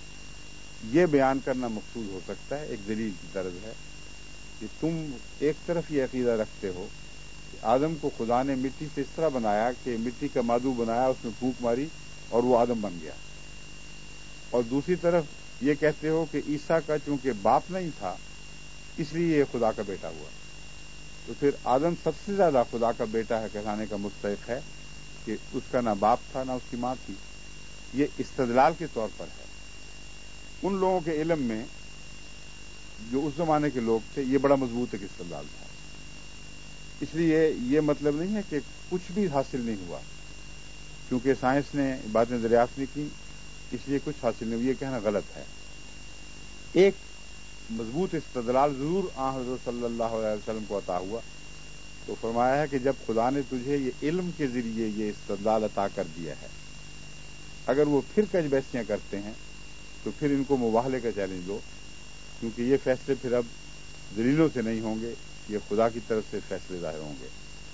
یہ بیان کرنا مقصود ہو سکتا ہے، ایک دلیل کی طرز ہے کہ تم ایک طرف یہ عقیدہ رکھتے ہو کہ آدم کو خدا نے مٹی سے اس طرح بنایا کہ مٹی کا مادو بنایا، اس میں پھونک ماری اور وہ آدم بن گیا، اور دوسری طرف یہ کہتے ہو کہ عیسیٰ کا چونکہ باپ نہیں تھا اس لیے یہ خدا کا بیٹا ہوا. تو پھر آدم سب سے زیادہ خدا کا بیٹا ہے کہلانے کا مستحق ہے کہ اس کا نہ باپ تھا نہ اس کی ماں تھی. یہ استدلال کے طور پر ہے. ان لوگوں کے علم میں جو اس زمانے کے لوگ تھے یہ بڑا مضبوط ایک استدلال تھا. اس لیے یہ مطلب نہیں ہے کہ کچھ بھی حاصل نہیں ہوا کیونکہ سائنس نے باتیں دریافت نہیں کی اس لیے کچھ حاصل نہیں ہوا، یہ کہنا غلط ہے. ایک مضبوط استدلال ضرور آن حضرت صلی اللہ علیہ وسلم کو عطا ہوا. تو فرمایا ہے کہ جب خدا نے تجھے یہ علم کے ذریعے یہ استدلال عطا کر دیا ہے، اگر وہ پھر کج بحثیاں کرتے ہیں تو پھر ان کو مباہلے کا چیلنج دو، کیونکہ یہ فیصلے پھر اب دلیلوں سے نہیں ہوں گے، یہ خدا کی طرف سے فیصلے ظاہر ہوں گے.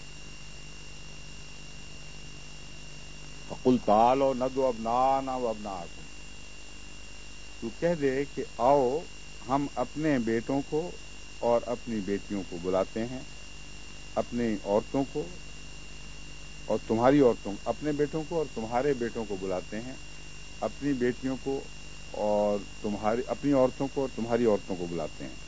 فقل تعالوا ندعو ابناءنا وابناءکم. تو کہہ دے کہ آؤ ہم اپنے بیٹوں کو اور اپنی بیٹیوں کو بلاتے ہیں، اپنی عورتوں کو اور تمہاری عورتوں اپنے بیٹوں کو اور تمہارے بیٹوں کو بلاتے ہیں، اپنی بیٹیوں کو اور تمہاری اپنی عورتوں کو اور تمہاری عورتوں کو بلاتے ہیں.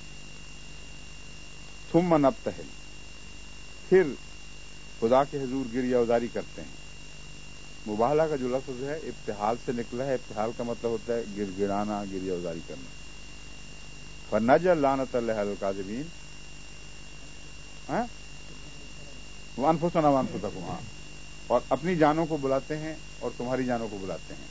ثم نبتہل، پھر خدا کے حضور گریہ ازاری کرتے ہیں. مباہلہ کا جو لفظ ہے ابتحال سے نکلا ہے. ابتحال کا مطلب ہوتا ہے گر گرانا، گریہ ازاری کرنا. فنجعل لعنۃ اللہ علی الکاذبین وانفسنا وانفسکم، ہاں، اور اپنی جانوں کو بلاتے ہیں اور تمہاری جانوں کو بلاتے ہیں.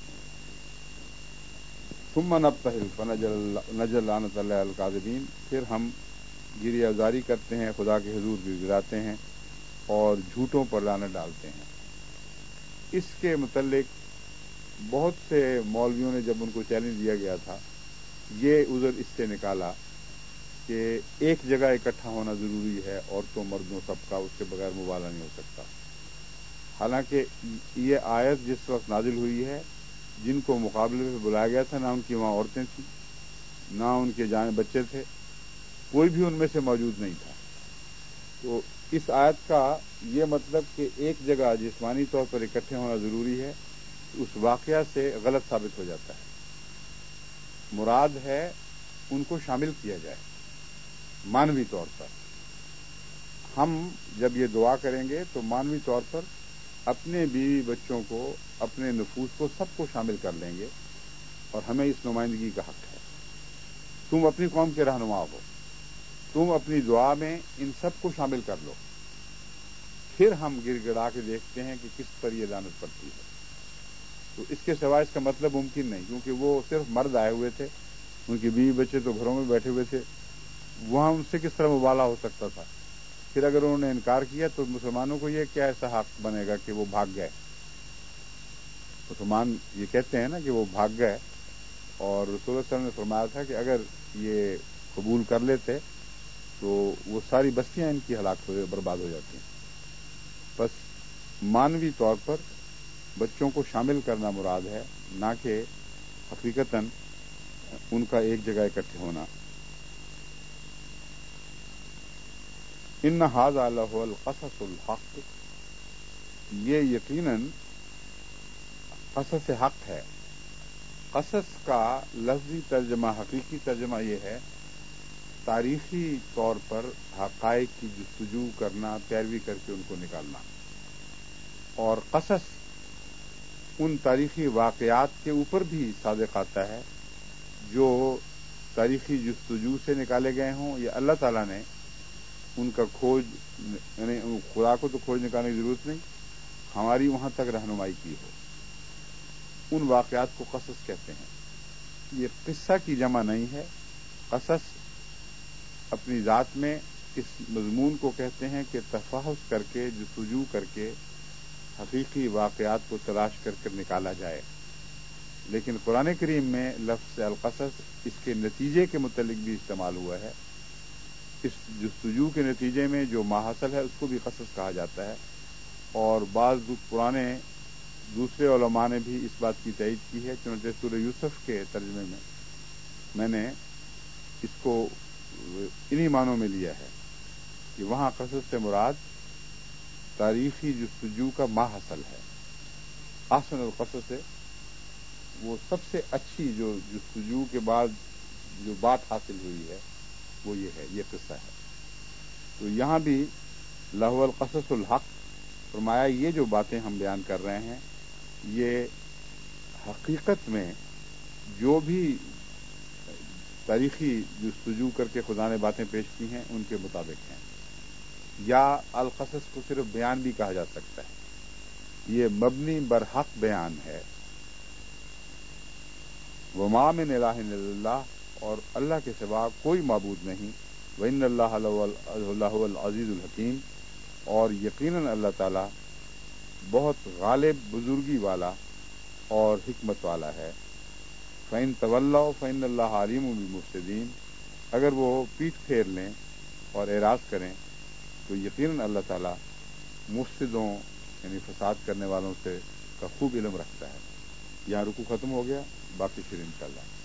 ثم نبتہل فنجعل لعنۃ اللہ علی الکاذبین، پھر ہم گریہ ازاری کرتے ہیں، خدا کے حضور گر گراتے ہیں اور جھوٹوں پر لعنت ڈالتے ہیں. اس کے متعلق بہت سے مولویوں نے جب ان کو چیلنج دیا گیا تھا یہ عذر اس سے نکالا کہ ایک جگہ اکٹھا ہونا ضروری ہے، عورتوں مردوں سب کا، اس کے بغیر مباہلہ نہیں ہو سکتا. حالانکہ یہ آیت جس وقت نازل ہوئی ہے جن کو مقابلے میں بلایا گیا تھا نہ ان کی وہاں عورتیں تھیں نہ ان کے جانے بچے تھے، کوئی بھی ان میں سے موجود نہیں تھا. تو اس آیت کا یہ مطلب کہ ایک جگہ جسمانی طور پر اکٹھے ہونا ضروری ہے اس واقعہ سے غلط ثابت ہو جاتا ہے. مراد ہے ان کو شامل کیا جائے مانوی طور پر. ہم جب یہ دعا کریں گے تو مانوی طور پر اپنے بیوی بچوں کو، اپنے نفوس کو، سب کو شامل کر لیں گے اور ہمیں اس نمائندگی کا حق ہے. تم اپنی قوم کے رہنما ہو، تم اپنی دعا میں ان سب کو شامل کر لو، پھر ہم گر گڑا کے دیکھتے ہیں کہ کس پر یہ لعنت پڑتی ہے. تو اس کے سوا اس کا مطلب ممکن نہیں، کیونکہ وہ صرف مرد آئے ہوئے تھے، ان کی بیوی بچے تو گھروں میں بیٹھے ہوئے تھے، وہاں ان سے کس طرح مبالہ ہو سکتا تھا. پھر اگر انہوں نے انکار کیا تو مسلمانوں کو یہ کیا ایسا حق بنے گا کہ وہ بھاگ گئے. مسلمان یہ کہتے ہیں نا کہ وہ بھاگ گئے، اور رسول اللہ صلی اللہ علیہ وسلم نے فرمایا تھا کہ اگر یہ قبول کر لیتے تو وہ ساری بستیاں ان کی ہلاک ہو برباد ہو جاتی ہیں. بس مانوی طور پر بچوں کو شامل کرنا مراد ہے، نہ کہ حقیقتاً ان کا ایک جگہ اکٹھے ہونا. ان ھذا لھو القصص الحق، یہ یقیناً قصص حق ہے. قصص کا لفظی ترجمہ، حقیقی ترجمہ یہ ہے تاریخی طور پر حقائق کی جستجو کرنا، پیروی کر کے ان کو نکالنا. اور قصص ان تاریخی واقعات کے اوپر بھی صادق آتا ہے جو تاریخی جستجو سے نکالے گئے ہوں، یا اللہ تعالیٰ نے ان کا کھوج، یعنی خدا کو تو کھوج نکالنے کی ضرورت نہیں، ہماری وہاں تک رہنمائی کی ہو. ان واقعات کو قصص کہتے ہیں. یہ قصہ کی جمع نہیں ہے. قصص اپنی ذات میں اس مضمون کو کہتے ہیں کہ تفحص کر کے، جستجو کر کے حقیقی واقعات کو تلاش کر کر نکالا جائے. لیکن قرآن کریم میں لفظ القصص اس کے نتیجے کے متعلق بھی استعمال ہوا ہے. اس جستجو کے نتیجے میں جو ما حاصل ہے اس کو بھی قصص کہا جاتا ہے. اور بعض پرانے دوسرے علماء نے بھی اس بات کی تائید کی ہے. چنانچہ سورہ یوسف کے ترجمے میں میں نے اس کو انہی معنوں میں لیا ہے کہ وہاں قصص سے مراد تاریخی جستجو کا ما حاصل ہے. احسن القصص ہے وہ سب سے اچھی جو جستجو کے بعد جو بات حاصل ہوئی ہے وہ یہ ہے، یہ قصہ ہے. تو یہاں بھی لھو القصص الحق فرمایا، یہ جو باتیں ہم بیان کر رہے ہیں یہ حقیقت میں جو بھی تاریخی جستجو کر کے خدا نے باتیں پیش کی ہیں ان کے مطابق ہیں. یا القصص کو صرف بیان بھی کہا جا سکتا ہے. یہ مبنی بر حق بیان ہے. وما من الہ الا اللہ، اور اللہ کے سوا کوئی معبود نہیں. وان اللہ لہو العزیز الحکیم، اور یقیناً اللہ تعالی بہت غالب، بزرگی والا اور حکمت والا ہے. فإن تولوا فإن اللہ علیم بالمفسدین، اگر وہ پیٹھ پھیر لیں اور اعراض کریں تو یقیناً اللہ تعالی مفسدوں یعنی فساد کرنے والوں سے کا خوب علم رکھتا ہے. یہاں رکوع ختم ہو گیا، باقی پھر انشاءاللہ.